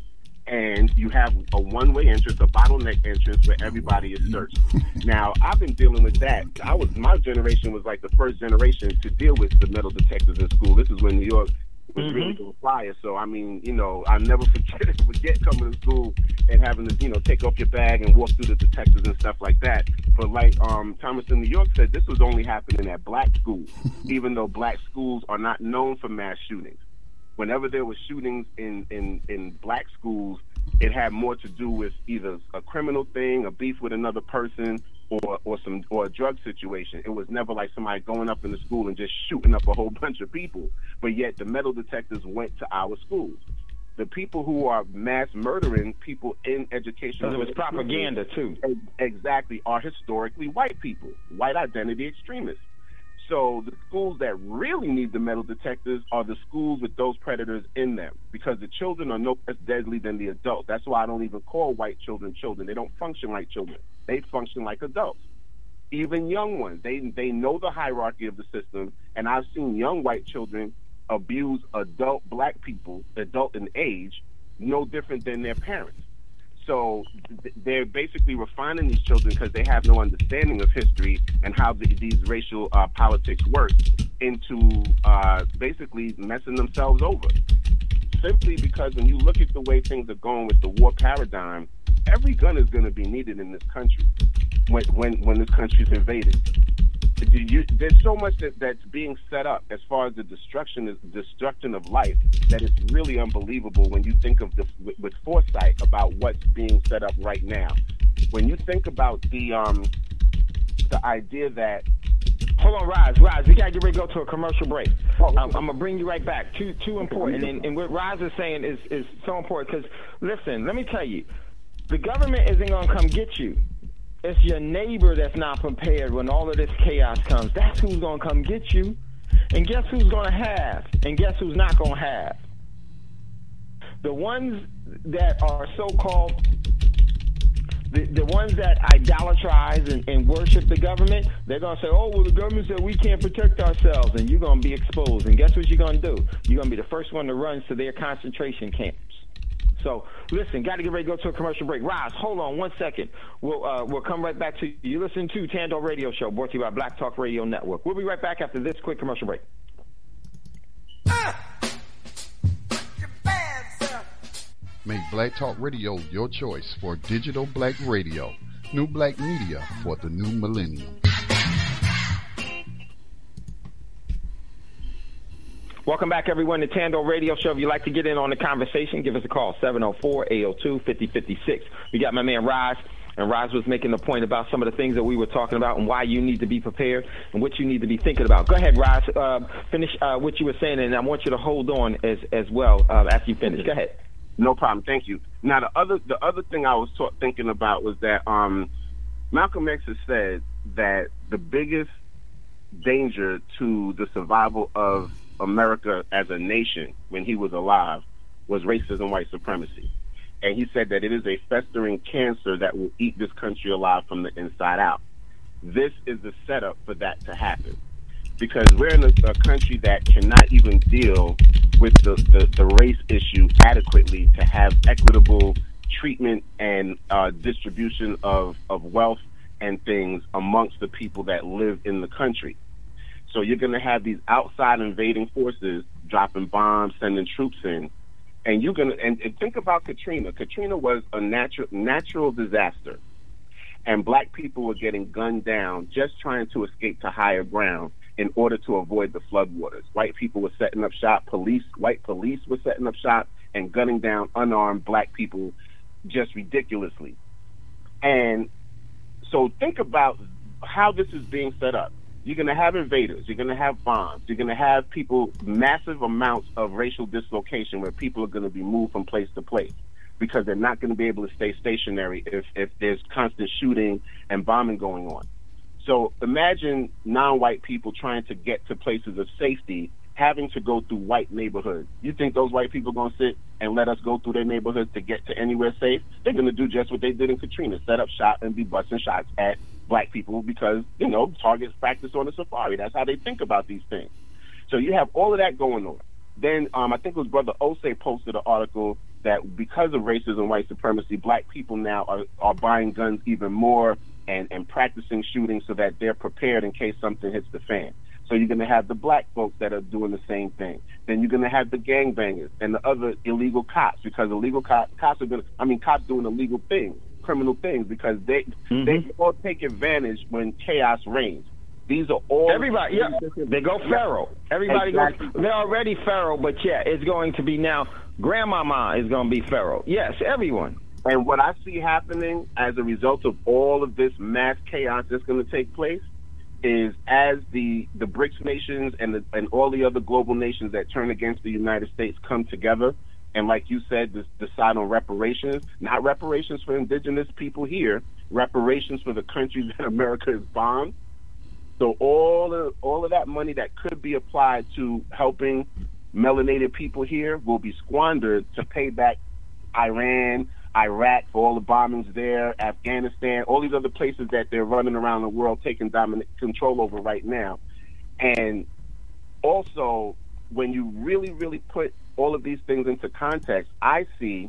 and you have a one-way entrance, a bottleneck entrance where everybody is searched. Now, I've been dealing with that. I was, my generation was like the first generation to deal with the metal detectors in school. This is when New York was mm-hmm. really on fire. So, I mean, you know, I'll never forget, forget coming to school and having to, you know, take off your bag and walk through the detectors and stuff like that. But like um, Thomas in New York said, this was only happening at black schools, even though black schools are not known for mass shootings. Whenever there were shootings in, in, in black schools, it had more to do with either a criminal thing, a beef with another person, or or some or a drug situation. It was never like somebody going up in the school and just shooting up a whole bunch of people. But yet the metal detectors went to our schools. The people who are mass murdering people in education, because it was propaganda too. Exactly, are historically white people, white identity extremists. So the schools that really need the metal detectors are the schools with those predators in them, because the children are no less deadly than the adults. That's why I don't even call white children children. They don't function like children. They function like adults. Even young ones, they they know the hierarchy of the system, and I've seen young white children abuse adult black people, adult in age, no different than their parents. So they're basically refining these children because they have no understanding of history and how the, these racial uh, politics work, into uh, basically messing themselves over. Simply because when you look at the way things are going with the war paradigm, every gun is going to be needed in this country when when, when this country is invaded. You, there's so much that, that's being set up as far as the destruction is destruction of life that it's really unbelievable when you think of the with, with foresight about what's being set up right now. When you think about the um the idea that hold on, Rise, Rise, we gotta get ready to go to a commercial break. Oh, um, I'm gonna bring you right back. Too too important, and, and what Rise is saying is is so important because listen, let me tell you, the government isn't gonna come get you. It's your neighbor that's not prepared when all of this chaos comes. That's who's going to come get you. And guess who's going to have? And guess who's not going to have? The ones that are so-called, the, the ones that idolatrize and, and worship the government, they're going to say, oh, well, the government said we can't protect ourselves, and you're going to be exposed. And guess what you're going to do? You're going to be the first one to run to their concentration camps. So, listen, got to get ready to go to a commercial break. Roz, hold on one second. We'll uh, we'll come right back to you. You listen to Tando Radio Show, brought to you by Black Talk Radio Network. We'll be right back after this quick commercial break. Ah! Make Black Talk Radio your choice for digital black radio. New black media for the new millennium. Welcome back, everyone, to Tando Radio Show. If you'd like to get in on the conversation, give us a call, seven oh four, eight oh two, five oh five six. We got my man, Rise. And Roz was making a point about some of the things that we were talking about and why you need to be prepared and what you need to be thinking about. Go ahead, Roz. Uh, finish uh, what you were saying, and I want you to hold on as as well uh, after you finish. Go ahead. No problem. Thank you. Now, the other the other thing I was ta- thinking about was that um, Malcolm X has said that the biggest danger to the survival of America as a nation when he was alive was racism, white supremacy. And he said that it is a festering cancer that will eat this country alive from the inside out. This is the setup for that to happen. Because we're in a, a country that cannot even deal with the, the, the race issue adequately to have equitable treatment and uh, distribution of, of wealth and things amongst the people that live in the country. So you're going to have these outside invading forces dropping bombs, sending troops in. And you're gonna and, and think about Katrina. Katrina was a natural natural disaster, and black people were getting gunned down just trying to escape to higher ground in order to avoid the floodwaters. White people were setting up shop. Police, white police were setting up shop and gunning down unarmed black people just ridiculously. And so think about how this is being set up. You're going to have invaders. You're going to have bombs. You're going to have people, massive amounts of racial dislocation where people are going to be moved from place to place because they're not going to be able to stay stationary if, if there's constant shooting and bombing going on. So imagine non-white people trying to get to places of safety, having to go through white neighborhoods. You think those white people are going to sit and let us go through their neighborhoods to get to anywhere safe? They're going to do just what they did in Katrina, set up shop and be busting shots at black people because, you know, targets practice on the safari. That's how they think about these things. So you have all of that going on. Then um, I think it was Brother Osei posted an article that because of racism, white supremacy, black people now are, are buying guns even more and, and practicing shooting so that they're prepared in case something hits the fan. So you're going to have the black folks that are doing the same thing. Then you're going to have the gangbangers and the other illegal cops because illegal cops, cops are going to, I mean, cops doing illegal things. Criminal things because they mm-hmm. they all take advantage when chaos reigns. These are all everybody. Yeah, they go feral. Everybody exactly. goes. They're already feral, but yeah, it's going to be now. Grandmama is going to be feral. Yes, everyone. And what I see happening as a result of all of this mass chaos that's going to take place is as the the BRICS nations and the, and all the other global nations that turn against the United States come together. And like you said, this, decide on reparations, not reparations for indigenous people here, reparations for the countries that America has bombed. So all of, all of that money that could be applied to helping melanated people here will be squandered to pay back Iran, Iraq for all the bombings there, Afghanistan, all these other places that they're running around the world taking dominant control over right now. And also, when you really, really put all of these things into context, I see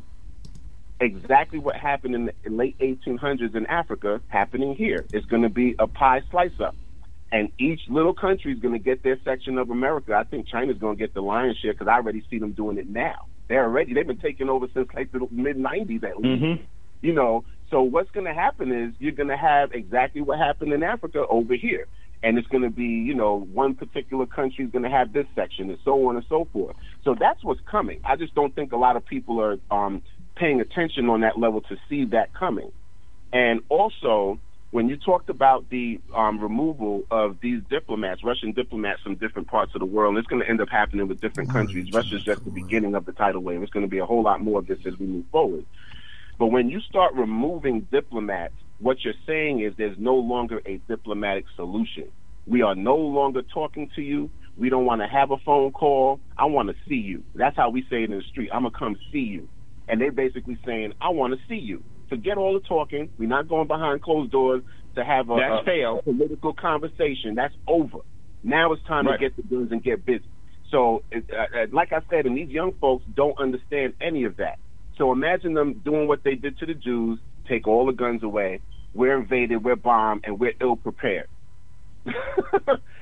exactly what happened in the late eighteen hundreds in Africa happening here. It's going to be a pie slice up. And each little country is going to get their section of America. I think China's going to get the lion's share because I already see them doing it now. They're already, they've been taking over since like the mid nineties at least. Mm-hmm. You know, so what's going to happen is you're going to have exactly what happened in Africa over here. And it's going to be, you know, one particular country is going to have this section and so on and so forth. So that's what's coming. I just don't think a lot of people are um, paying attention on that level to see that coming. And also, when you talked about the um, removal of these diplomats, Russian diplomats from different parts of the world, and it's going to end up happening with different countries. Russia's just the beginning of the tidal wave. It's going to be a whole lot more of this as we move forward. But when you start removing diplomats, what you're saying is there's no longer a diplomatic solution. We are no longer talking to you. We don't want to have a phone call. I want to see you. That's how we say it in the street. I'm going to come see you. And they're basically saying, I want to see you. Forget all the talking. We're not going behind closed doors to have a, a, a political conversation. That's over. Now it's time right. to get the guns and get busy. So, it, uh, like I said, and these young folks don't understand any of that. So imagine them doing what they did to the Jews, take all the guns away. We're invaded, we're bombed, and we're ill-prepared.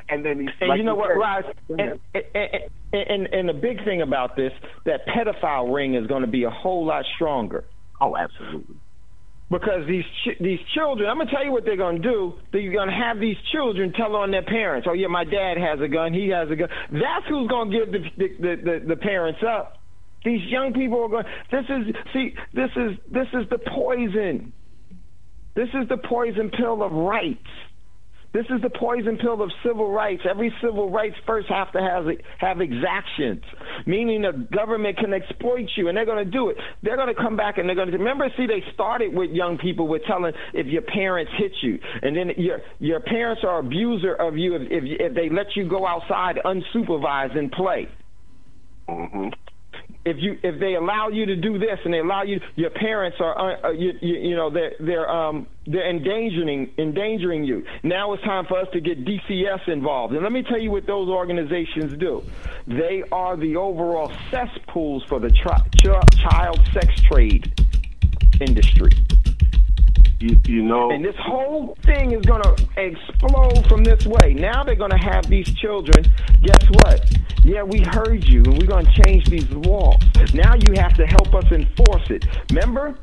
And then he's and like you know what, said, Roz, and, and, and, and the big thing about this, that pedophile ring is going to be a whole lot stronger. Oh, absolutely. Because these ch- these children, I'm going to tell you what they're going to do. They're going to have these children tell on their parents, oh, yeah, my dad has a gun, he has a gun. That's who's going to give the the, the, the the parents up. These young people are going, this is, see, this is this is the poison. This is the poison pill of rights. This is the poison pill of civil rights. Every civil rights first have to have have exactions, meaning the government can exploit you, and they're going to do it. They're going to come back and they're going to remember. See, they started with young people with telling if your parents hit you, and then your your parents are abuser of you if if, if they let you go outside unsupervised and play. Mm-hmm. If you if they allow you to do this and they allow you, your parents are uh, you, you, you know they're they're um they're endangering endangering you. Now it's time for us to get D C S involved. And let me tell you what those organizations do. They are the overall cesspools for the tri- ch- child sex trade industry. You, you know, and this whole thing is going to explode from this way. Now they're going to have these children. Guess what? Yeah, we heard you, and we're going to change these laws. Now you have to help us enforce it. Remember?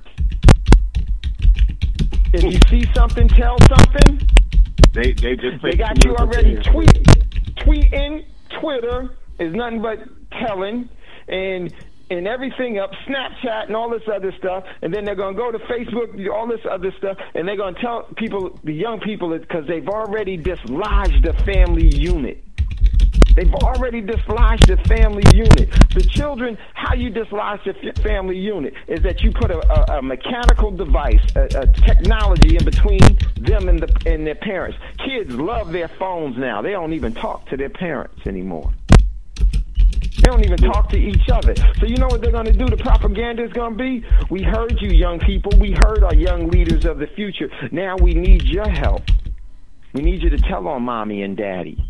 If you see something, tell something. They they just they got you already tweet, tweeting. Twitter is nothing but telling, and. and everything up, Snapchat and all this other stuff, and then they're going to go to Facebook, all this other stuff, and they're going to tell people, the young people, because they've already dislodged the family unit. They've already dislodged the family unit. The children, how you dislodge the family unit is that you put a, a, a mechanical device, a, a technology in between them and, the, and their parents. Kids love their phones now. They don't even talk to their parents anymore. They don't even talk to each other. So you know what they're going to do? The propaganda is going to be, we heard you, young people. We heard our young leaders of the future. Now we need your help. We need you to tell on mommy and daddy.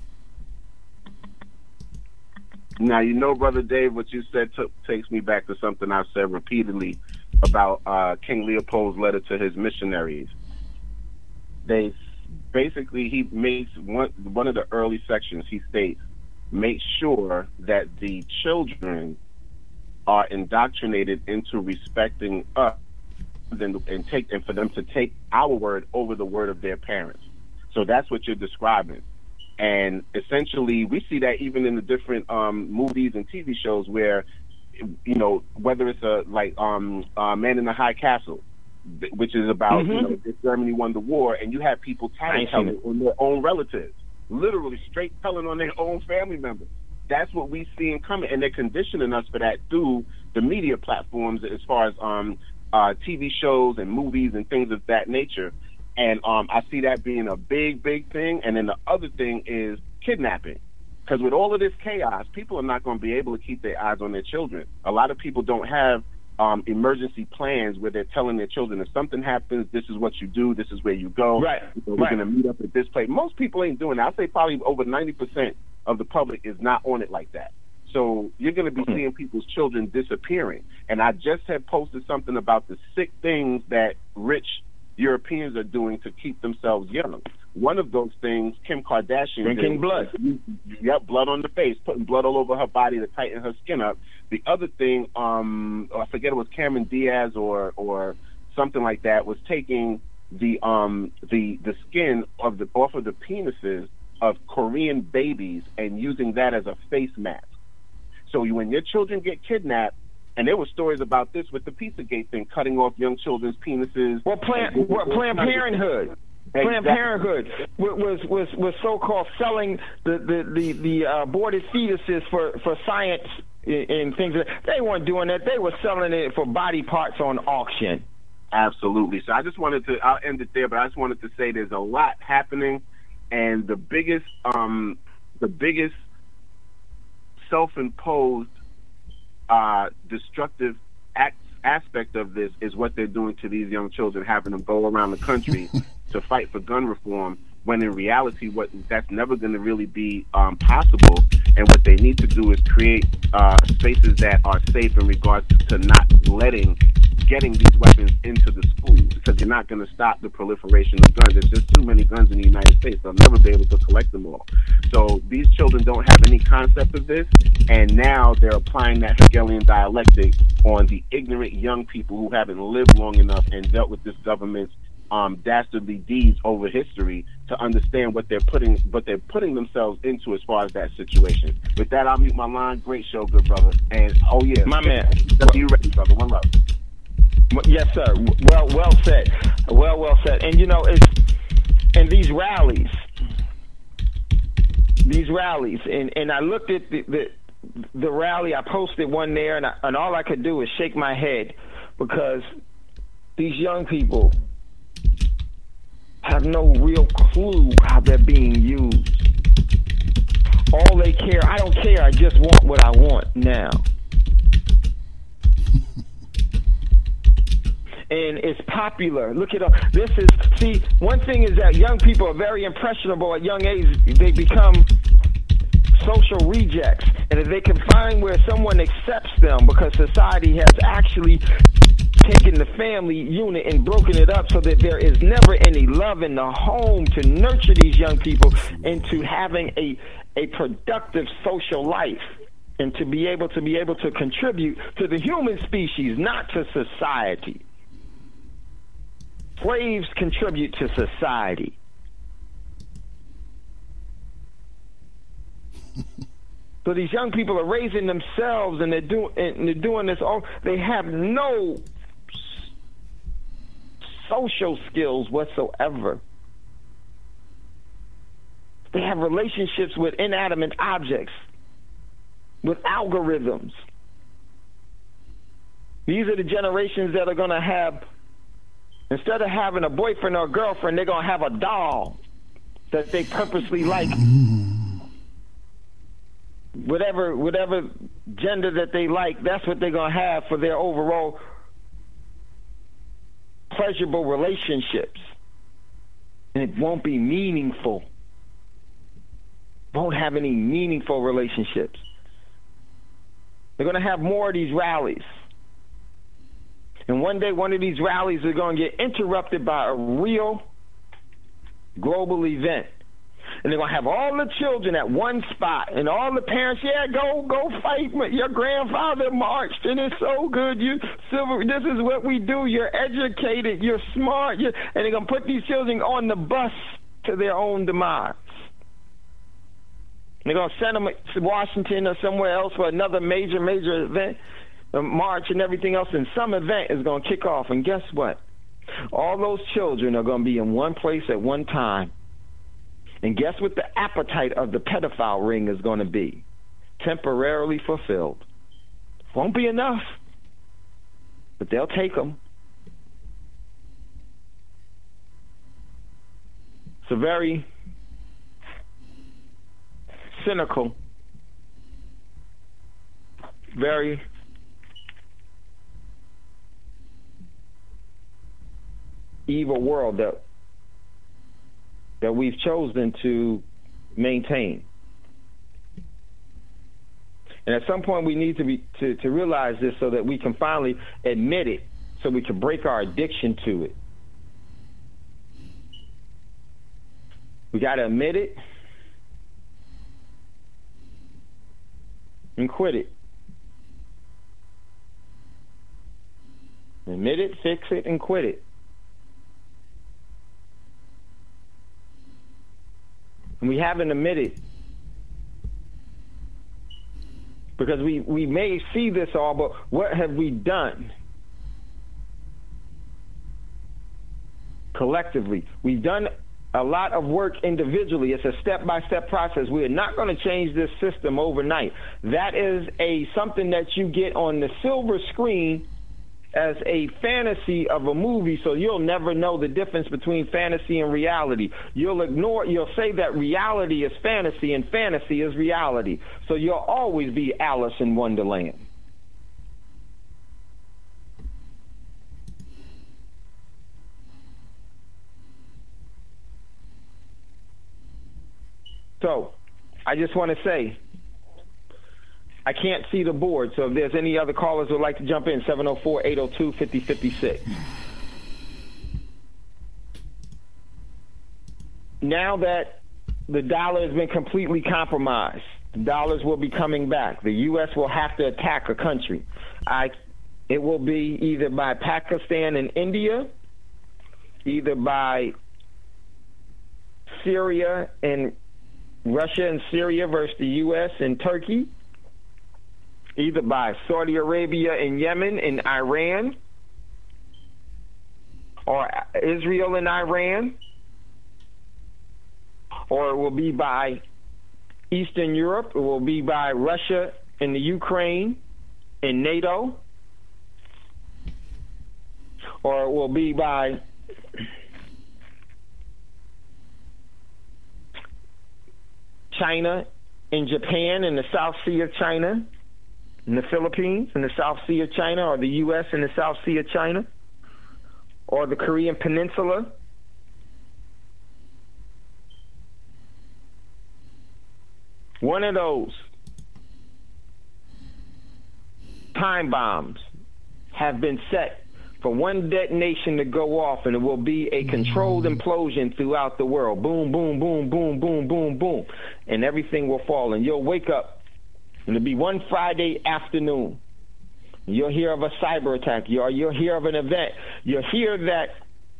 Now, you know, Brother Dave, what you said t- takes me back to something I've said repeatedly about uh, King Leopold's letter to his missionaries. They basically, he makes one, one of the early sections, he states, make sure that the children are indoctrinated into respecting us and, and take and for them to take our word over the word of their parents. So that's what you're describing. And essentially, we see that even in the different um, movies and T V shows where, you know, whether it's a like um, uh, Man in the High Castle, which is about mm-hmm. you know, if Germany won the war, and you have people telling on their own relatives. Literally straight telling on their own family members. That's what we see in coming, and they're conditioning us for that through the media platforms as far as um, uh, T V shows and movies and things of that nature. And um, I see that being a big, big thing. And then the other thing is kidnapping. Because with all of this chaos, people are not going to be able to keep their eyes on their children. A lot of people don't have Um, emergency plans where they're telling their children if something happens, this is what you do, this is where you go. Right. We're right. going to meet up at this place. Most people ain't doing that. I'd say probably over ninety percent of the public is not on it like that. So you're going to be mm-hmm. seeing people's children disappearing. And I just had posted something about the sick things that rich Europeans are doing to keep themselves young. One of those things, Kim Kardashian drinking did, blood. Yep, blood on the face, putting blood all over her body to tighten her skin up. The other thing, um, I forget it was Cameron Diaz or or something like that, was taking the um the the skin of the off of the penises of Korean babies and using that as a face mask. So you, when your children get kidnapped, and there were stories about this with the Pizzagate thing, cutting off young children's penises. Well, Planned, well, Planned Parenthood. Exactly. Planned Parenthood was was was so-called selling the the the, the uh, aborted fetuses for, for science and things. They weren't doing that. They were selling it for body parts on auction. Absolutely. So I just wanted to. I'll end it there, but I just wanted to say there's a lot happening, and the biggest um the biggest self-imposed uh, destructive act, aspect of this is what they're doing to these young children, having them go around the country to fight for gun reform, when in reality what that's never going to really be um, possible. And what they need to do is create uh, spaces that are safe in regards to not letting getting these weapons into the schools, because you're not going to stop the proliferation of guns. There's just too many guns in the United States. They'll never be able to collect them all. So these children don't have any concept of this, and now they're applying that Hegelian dialectic on the ignorant young people who haven't lived long enough and dealt with this government's um, dastardly deeds over history to understand what they're putting what they're putting themselves into as far as that situation. With that, I'll mute my line. Great show, good brother. And oh yeah, my man, you ready, brother? One love. Yes, sir. Well, well said. Well, well said. And you know, it's and these rallies, these rallies, and and I looked at the the, the rally. I posted one there, and I, and all I could do is shake my head because these young people have no real clue how they're being used. All they care, I don't care. I just want what I want now. And it's popular. Look at all this is. See, one thing is that young people are very impressionable at young age. They become social rejects, and if they can find where someone accepts them, because society has actually taken the family unit and broken it up so that there is never any love in the home to nurture these young people into having a a productive social life, and to be able to be able to contribute to the human species, not to society. Slaves contribute to society. So these young people are raising themselves, and they're doing and they're doing this all. They have no social skills whatsoever. They have relationships with inanimate objects, with algorithms. These are the generations that are going to have, instead of having a boyfriend or a girlfriend, they're going to have a doll that they purposely like. Whatever whatever gender that they like, that's what they're going to have for their overall pleasurable relationships. And it won't be meaningful. Won't have any meaningful relationships. They're going to have more of these rallies. And one day, one of these rallies are going to get interrupted by a real global event. And they're going to have all the children at one spot, and all the parents, yeah, go go fight. Your grandfather marched, and it's so good. You silver. This is what we do. You're educated. You're smart. You're, and they're going to put these children on the bus to their own demise. They're going to send them to Washington or somewhere else for another major, major event, a march and everything else, and some event is going to kick off. And guess what? All those children are going to be in one place at one time. And guess what the appetite of the pedophile ring is going to be? Temporarily fulfilled. Won't be enough, but they'll take them. It's a very cynical, very evil world that that we've chosen to maintain. And at some point we need to be to, to realize this so that we can finally admit it, so we can break our addiction to it. We got to admit it and quit it. Admit it, fix it, and quit it. And we haven't admitted, because we, we may see this all, but what have we done collectively? We've done a lot of work individually. It's a step-by-step process. We are not going to change this system overnight. That is a something that you get on the silver screen as a fantasy of a movie, so you'll never know the difference between fantasy and reality. You'll ignore, you'll say that reality is fantasy and fantasy is reality. So you'll always be Alice in Wonderland. So I just want to say, I can't see the board, so if there's any other callers who would like to jump in, seven oh four, eight oh two, five oh five six. Now that the dollar has been completely compromised, dollars will be coming back. The U S will have to attack a country. I, it will be either by Pakistan and India, either by Syria and Russia and Syria versus the U S and Turkey, either by Saudi Arabia and Yemen and Iran, or Israel and Iran, or it will be by Eastern Europe, it will be by Russia and the Ukraine and NATO, or it will be by China and Japan in the South Sea of China, in the Philippines in the South Sea of China, or the U S in the South Sea of China, or the Korean Peninsula. One of those time bombs have been set for one detonation to go off, and it will be a controlled implosion throughout the world. Boom, boom, boom, boom, boom, boom, boom. And everything will fall. And you'll wake up, and it'll be one Friday afternoon. You'll hear of a cyber attack. You'll, you'll hear of an event. You'll hear that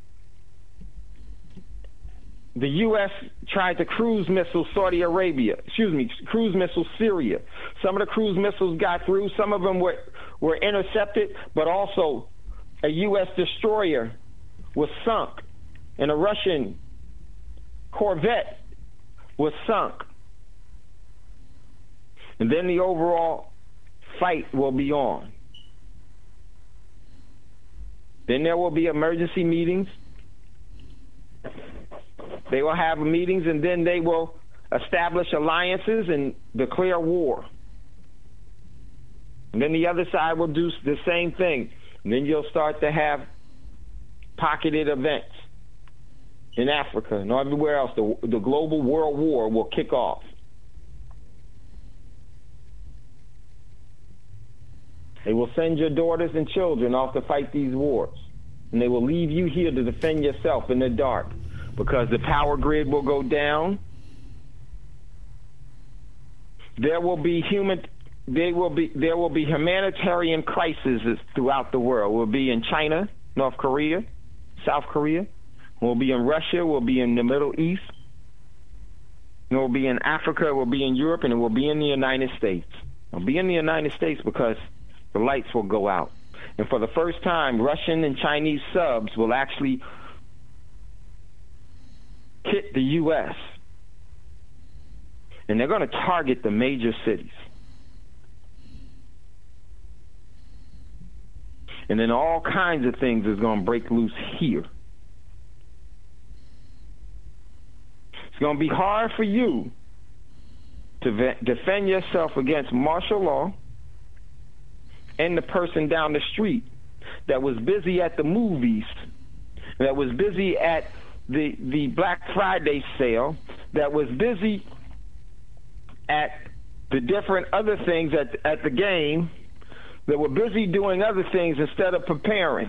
the U S tried to cruise missile Saudi Arabia, excuse me, cruise missile Syria. Some of the cruise missiles got through. Some of them were, were intercepted, but also a U S destroyer was sunk, and a Russian corvette was sunk. And then the overall fight will be on. Then there will be emergency meetings. They will have meetings, and then they will establish alliances and declare war. And then the other side will do the same thing. And then you'll start to have pocketed events in Africa and everywhere else. The, the global world war will kick off. They will send your daughters and children off to fight these wars. And they will leave you here to defend yourself in the dark, because the power grid will go down. There will be human... There will be there will be humanitarian crises throughout the world. We'll be in China, North Korea, South Korea. We'll be in Russia. We'll be in the Middle East. We'll be in Africa. We'll be in Europe, and it will be in the United States. We'll be in the United States because the lights will go out, and for the first time, Russian and Chinese subs will actually hit the U S, and they're going to target the major cities. And then all kinds of things is going to break loose here. It's going to be hard for you to ve- defend yourself against martial law and the person down the street that was busy at the movies, that was busy at the, the Black Friday sale, that was busy at the different other things at, at the game, that were busy doing other things instead of preparing.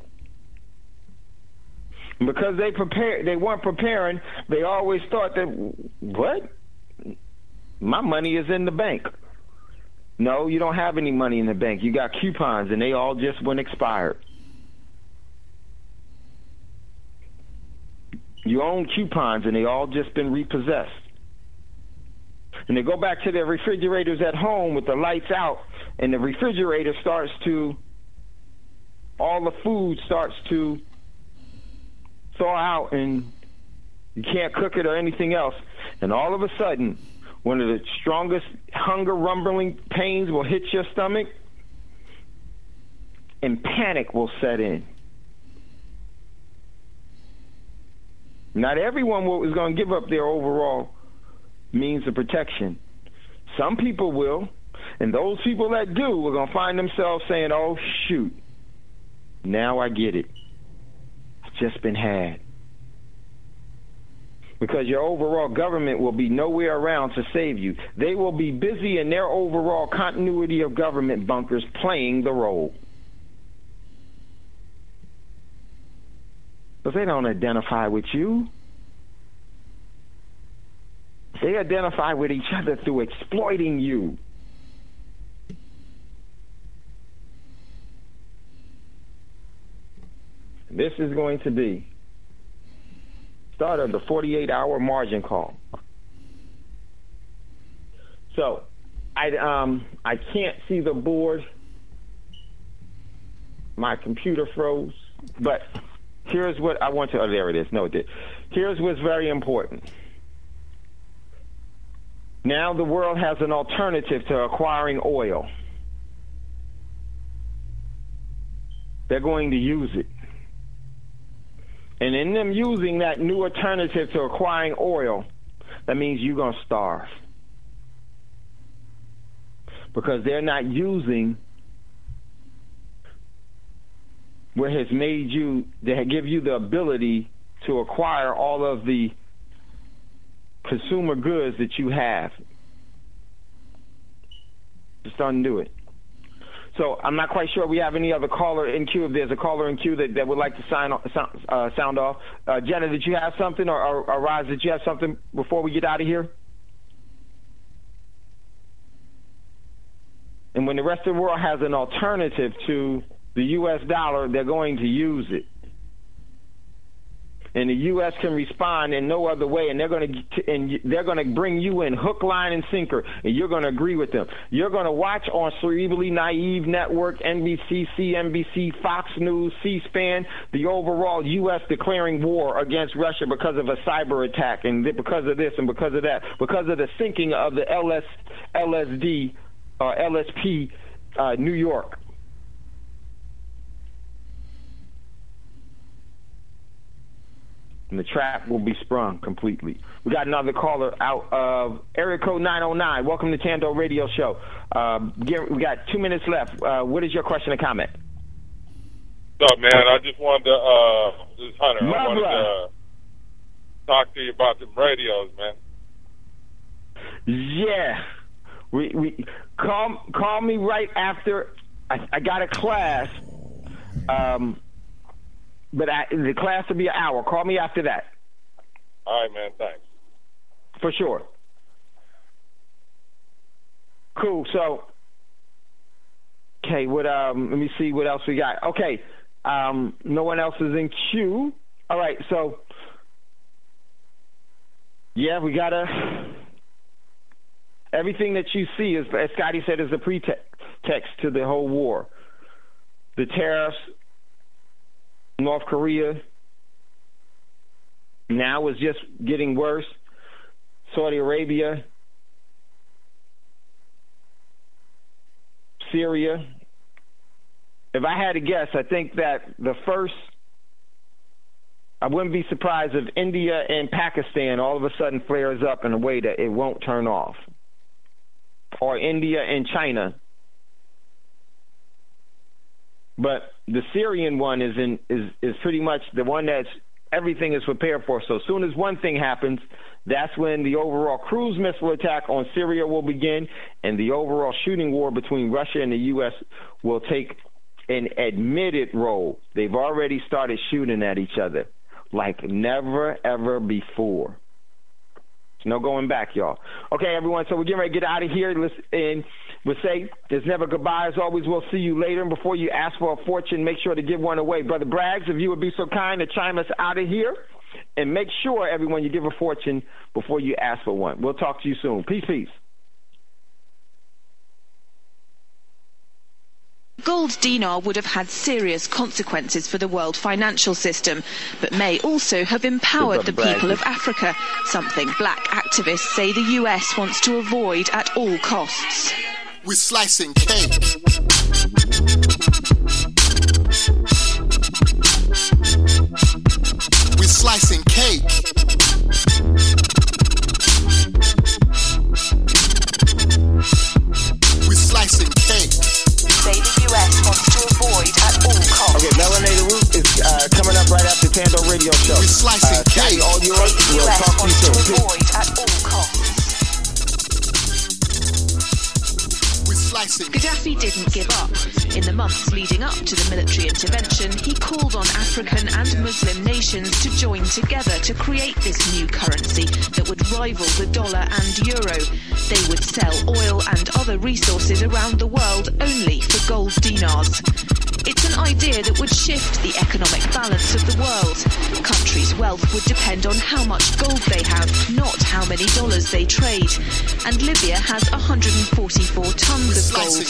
Because they prepared, they weren't preparing, they always thought that, what? My money is in the bank. No, you don't have any money in the bank. You got coupons, and they all just went expired. You own coupons, and they all just been repossessed. And they go back to their refrigerators at home with the lights out, and the refrigerator starts to, all the food starts to thaw out, and you can't cook it or anything else. And all of a sudden, one of the strongest hunger rumbling pains will hit your stomach, and panic will set in. Not everyone will, is going to give up their overall means of protection. Some people will, and those people that do are going to find themselves saying, oh, shoot, now I get it. I've just been had. because your overall government will be nowhere around to save you. They will be busy in their overall continuity of government bunkers playing the role. But they don't identify with you. They identify with each other through exploiting you. This is going to be start of the forty-eight hour margin call. So, I um I can't see the board. My computer froze, but here's what I want to. Oh, there it is. No, it did. Here's what's very important. Now the world has an alternative to acquiring oil. They're going to use it. And in them using that new alternative to acquiring oil, that means you're going to starve. Because they're not using what has made you, they give you the ability to acquire all of the consumer goods that you have. Just undo it. So I'm not quite sure we have any other caller in queue. If there's a caller in queue that, that would like to sign sound, uh, sound off. Uh, Jenna, did you have something? Or, or, or Roz, did you have something before we get out of here? And when the rest of the world has an alternative to the U S dollar, they're going to use it. And the U S can respond in no other way, and they're going to and they're going to bring you in hook, line, and sinker, and you're going to agree with them. You're going to watch on Cerebrally Naive Network, N B C, C N B C, Fox News, C-SPAN, the overall U S declaring war against Russia because of a cyber attack, and because of this and because of that, because of the sinking of the L S, L S D or L S P uh, New York. And the trap will be sprung completely. We got another caller out of area code nine oh nine. Welcome to Tando Radio Show. Uh, we got two minutes left. Uh, what is your question or comment? What's up, man? I just wanted to, uh, this is Hunter. My I wanted brother. to talk to you about the radios, man. Yeah. We we call call me right after I, I got a class. Um. But I, the class will be an hour. Call me after that. All right, man. Thanks. For sure. Cool. So, okay. What? Um. Let me see what else we got. Okay. Um. No one else is in queue. All right. So, yeah, we gotta. Everything that you see is, as Scotty said, is a pretext to the whole war. The tariffs. North Korea now is just getting worse. Saudi Arabia, Syria. If I had to guess, I think that the first, I wouldn't be surprised if India and Pakistan all of a sudden flares up in a way that it won't turn off. Or India and China. But the Syrian one is in is, is pretty much the one that's everything is prepared for. So as soon as one thing happens, that's when the overall cruise missile attack on Syria will begin, and the overall shooting war between Russia and the U S will take an admitted role. They've already started shooting at each other like never, ever before. There's no going back, y'all. Okay, everyone, so we're getting ready to get out of here. Let's, and we'll say there's never goodbye. As always, we'll see you later. And before you ask for a fortune, make sure to give one away. Brother Braggs, if you would be so kind to chime us out of here. And make sure, everyone, you give a fortune before you ask for one. We'll talk to you soon. Peace, peace. Gold dinar would have had serious consequences for the world financial system, but may also have empowered the people of Africa, something black activists say the U S wants to avoid at all costs. We're slicing cake. We're slicing cake. We're slicing cake. say the U S wants to avoid at all costs. Okay, Melanated Root is uh, coming up right after Tando Radio Show. We slicing uh, cake. All yours. The We'll U S talk to you wants to soon. avoid at all costs. We slicing Gaddafi didn't give up. In the months leading up to the military intervention, he called on African and Muslim nations to join together to create this new currency that would rival the dollar and euro. They would sell oil and other resources around the world only for gold dinars. It's an idea that would shift the economic balance of the world. Countries' wealth would depend on how much gold they have, not how many dollars they trade. And Libya has one hundred forty-four tons of gold.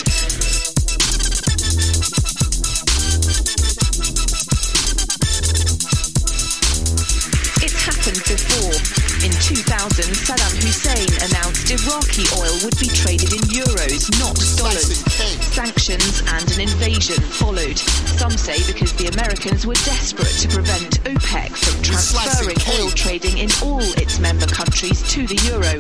It's happened before. In two thousand, Saddam Hussein announced Iraqi oil would be traded in euros, not dollars. Sanctions and an invasion followed. Some say because the Americans were desperate to prevent OPEC from transferring oil trading in all its member countries to the euro.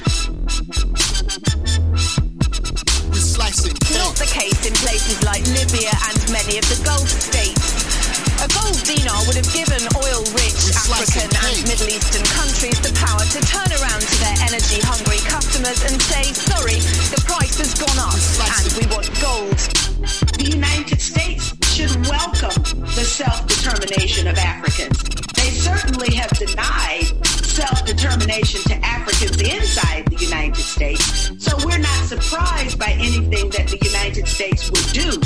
Not the case in places like Libya and many of the Gulf states. A gold dinar would have given oil-rich African and Middle Eastern countries the power to turn around to their energy-hungry customers and say, sorry, the price has gone up and we want gold. The United States should welcome the self-determination of Africans. They certainly have denied self-determination to Africans inside the United States, so we're not surprised by anything that the United States would do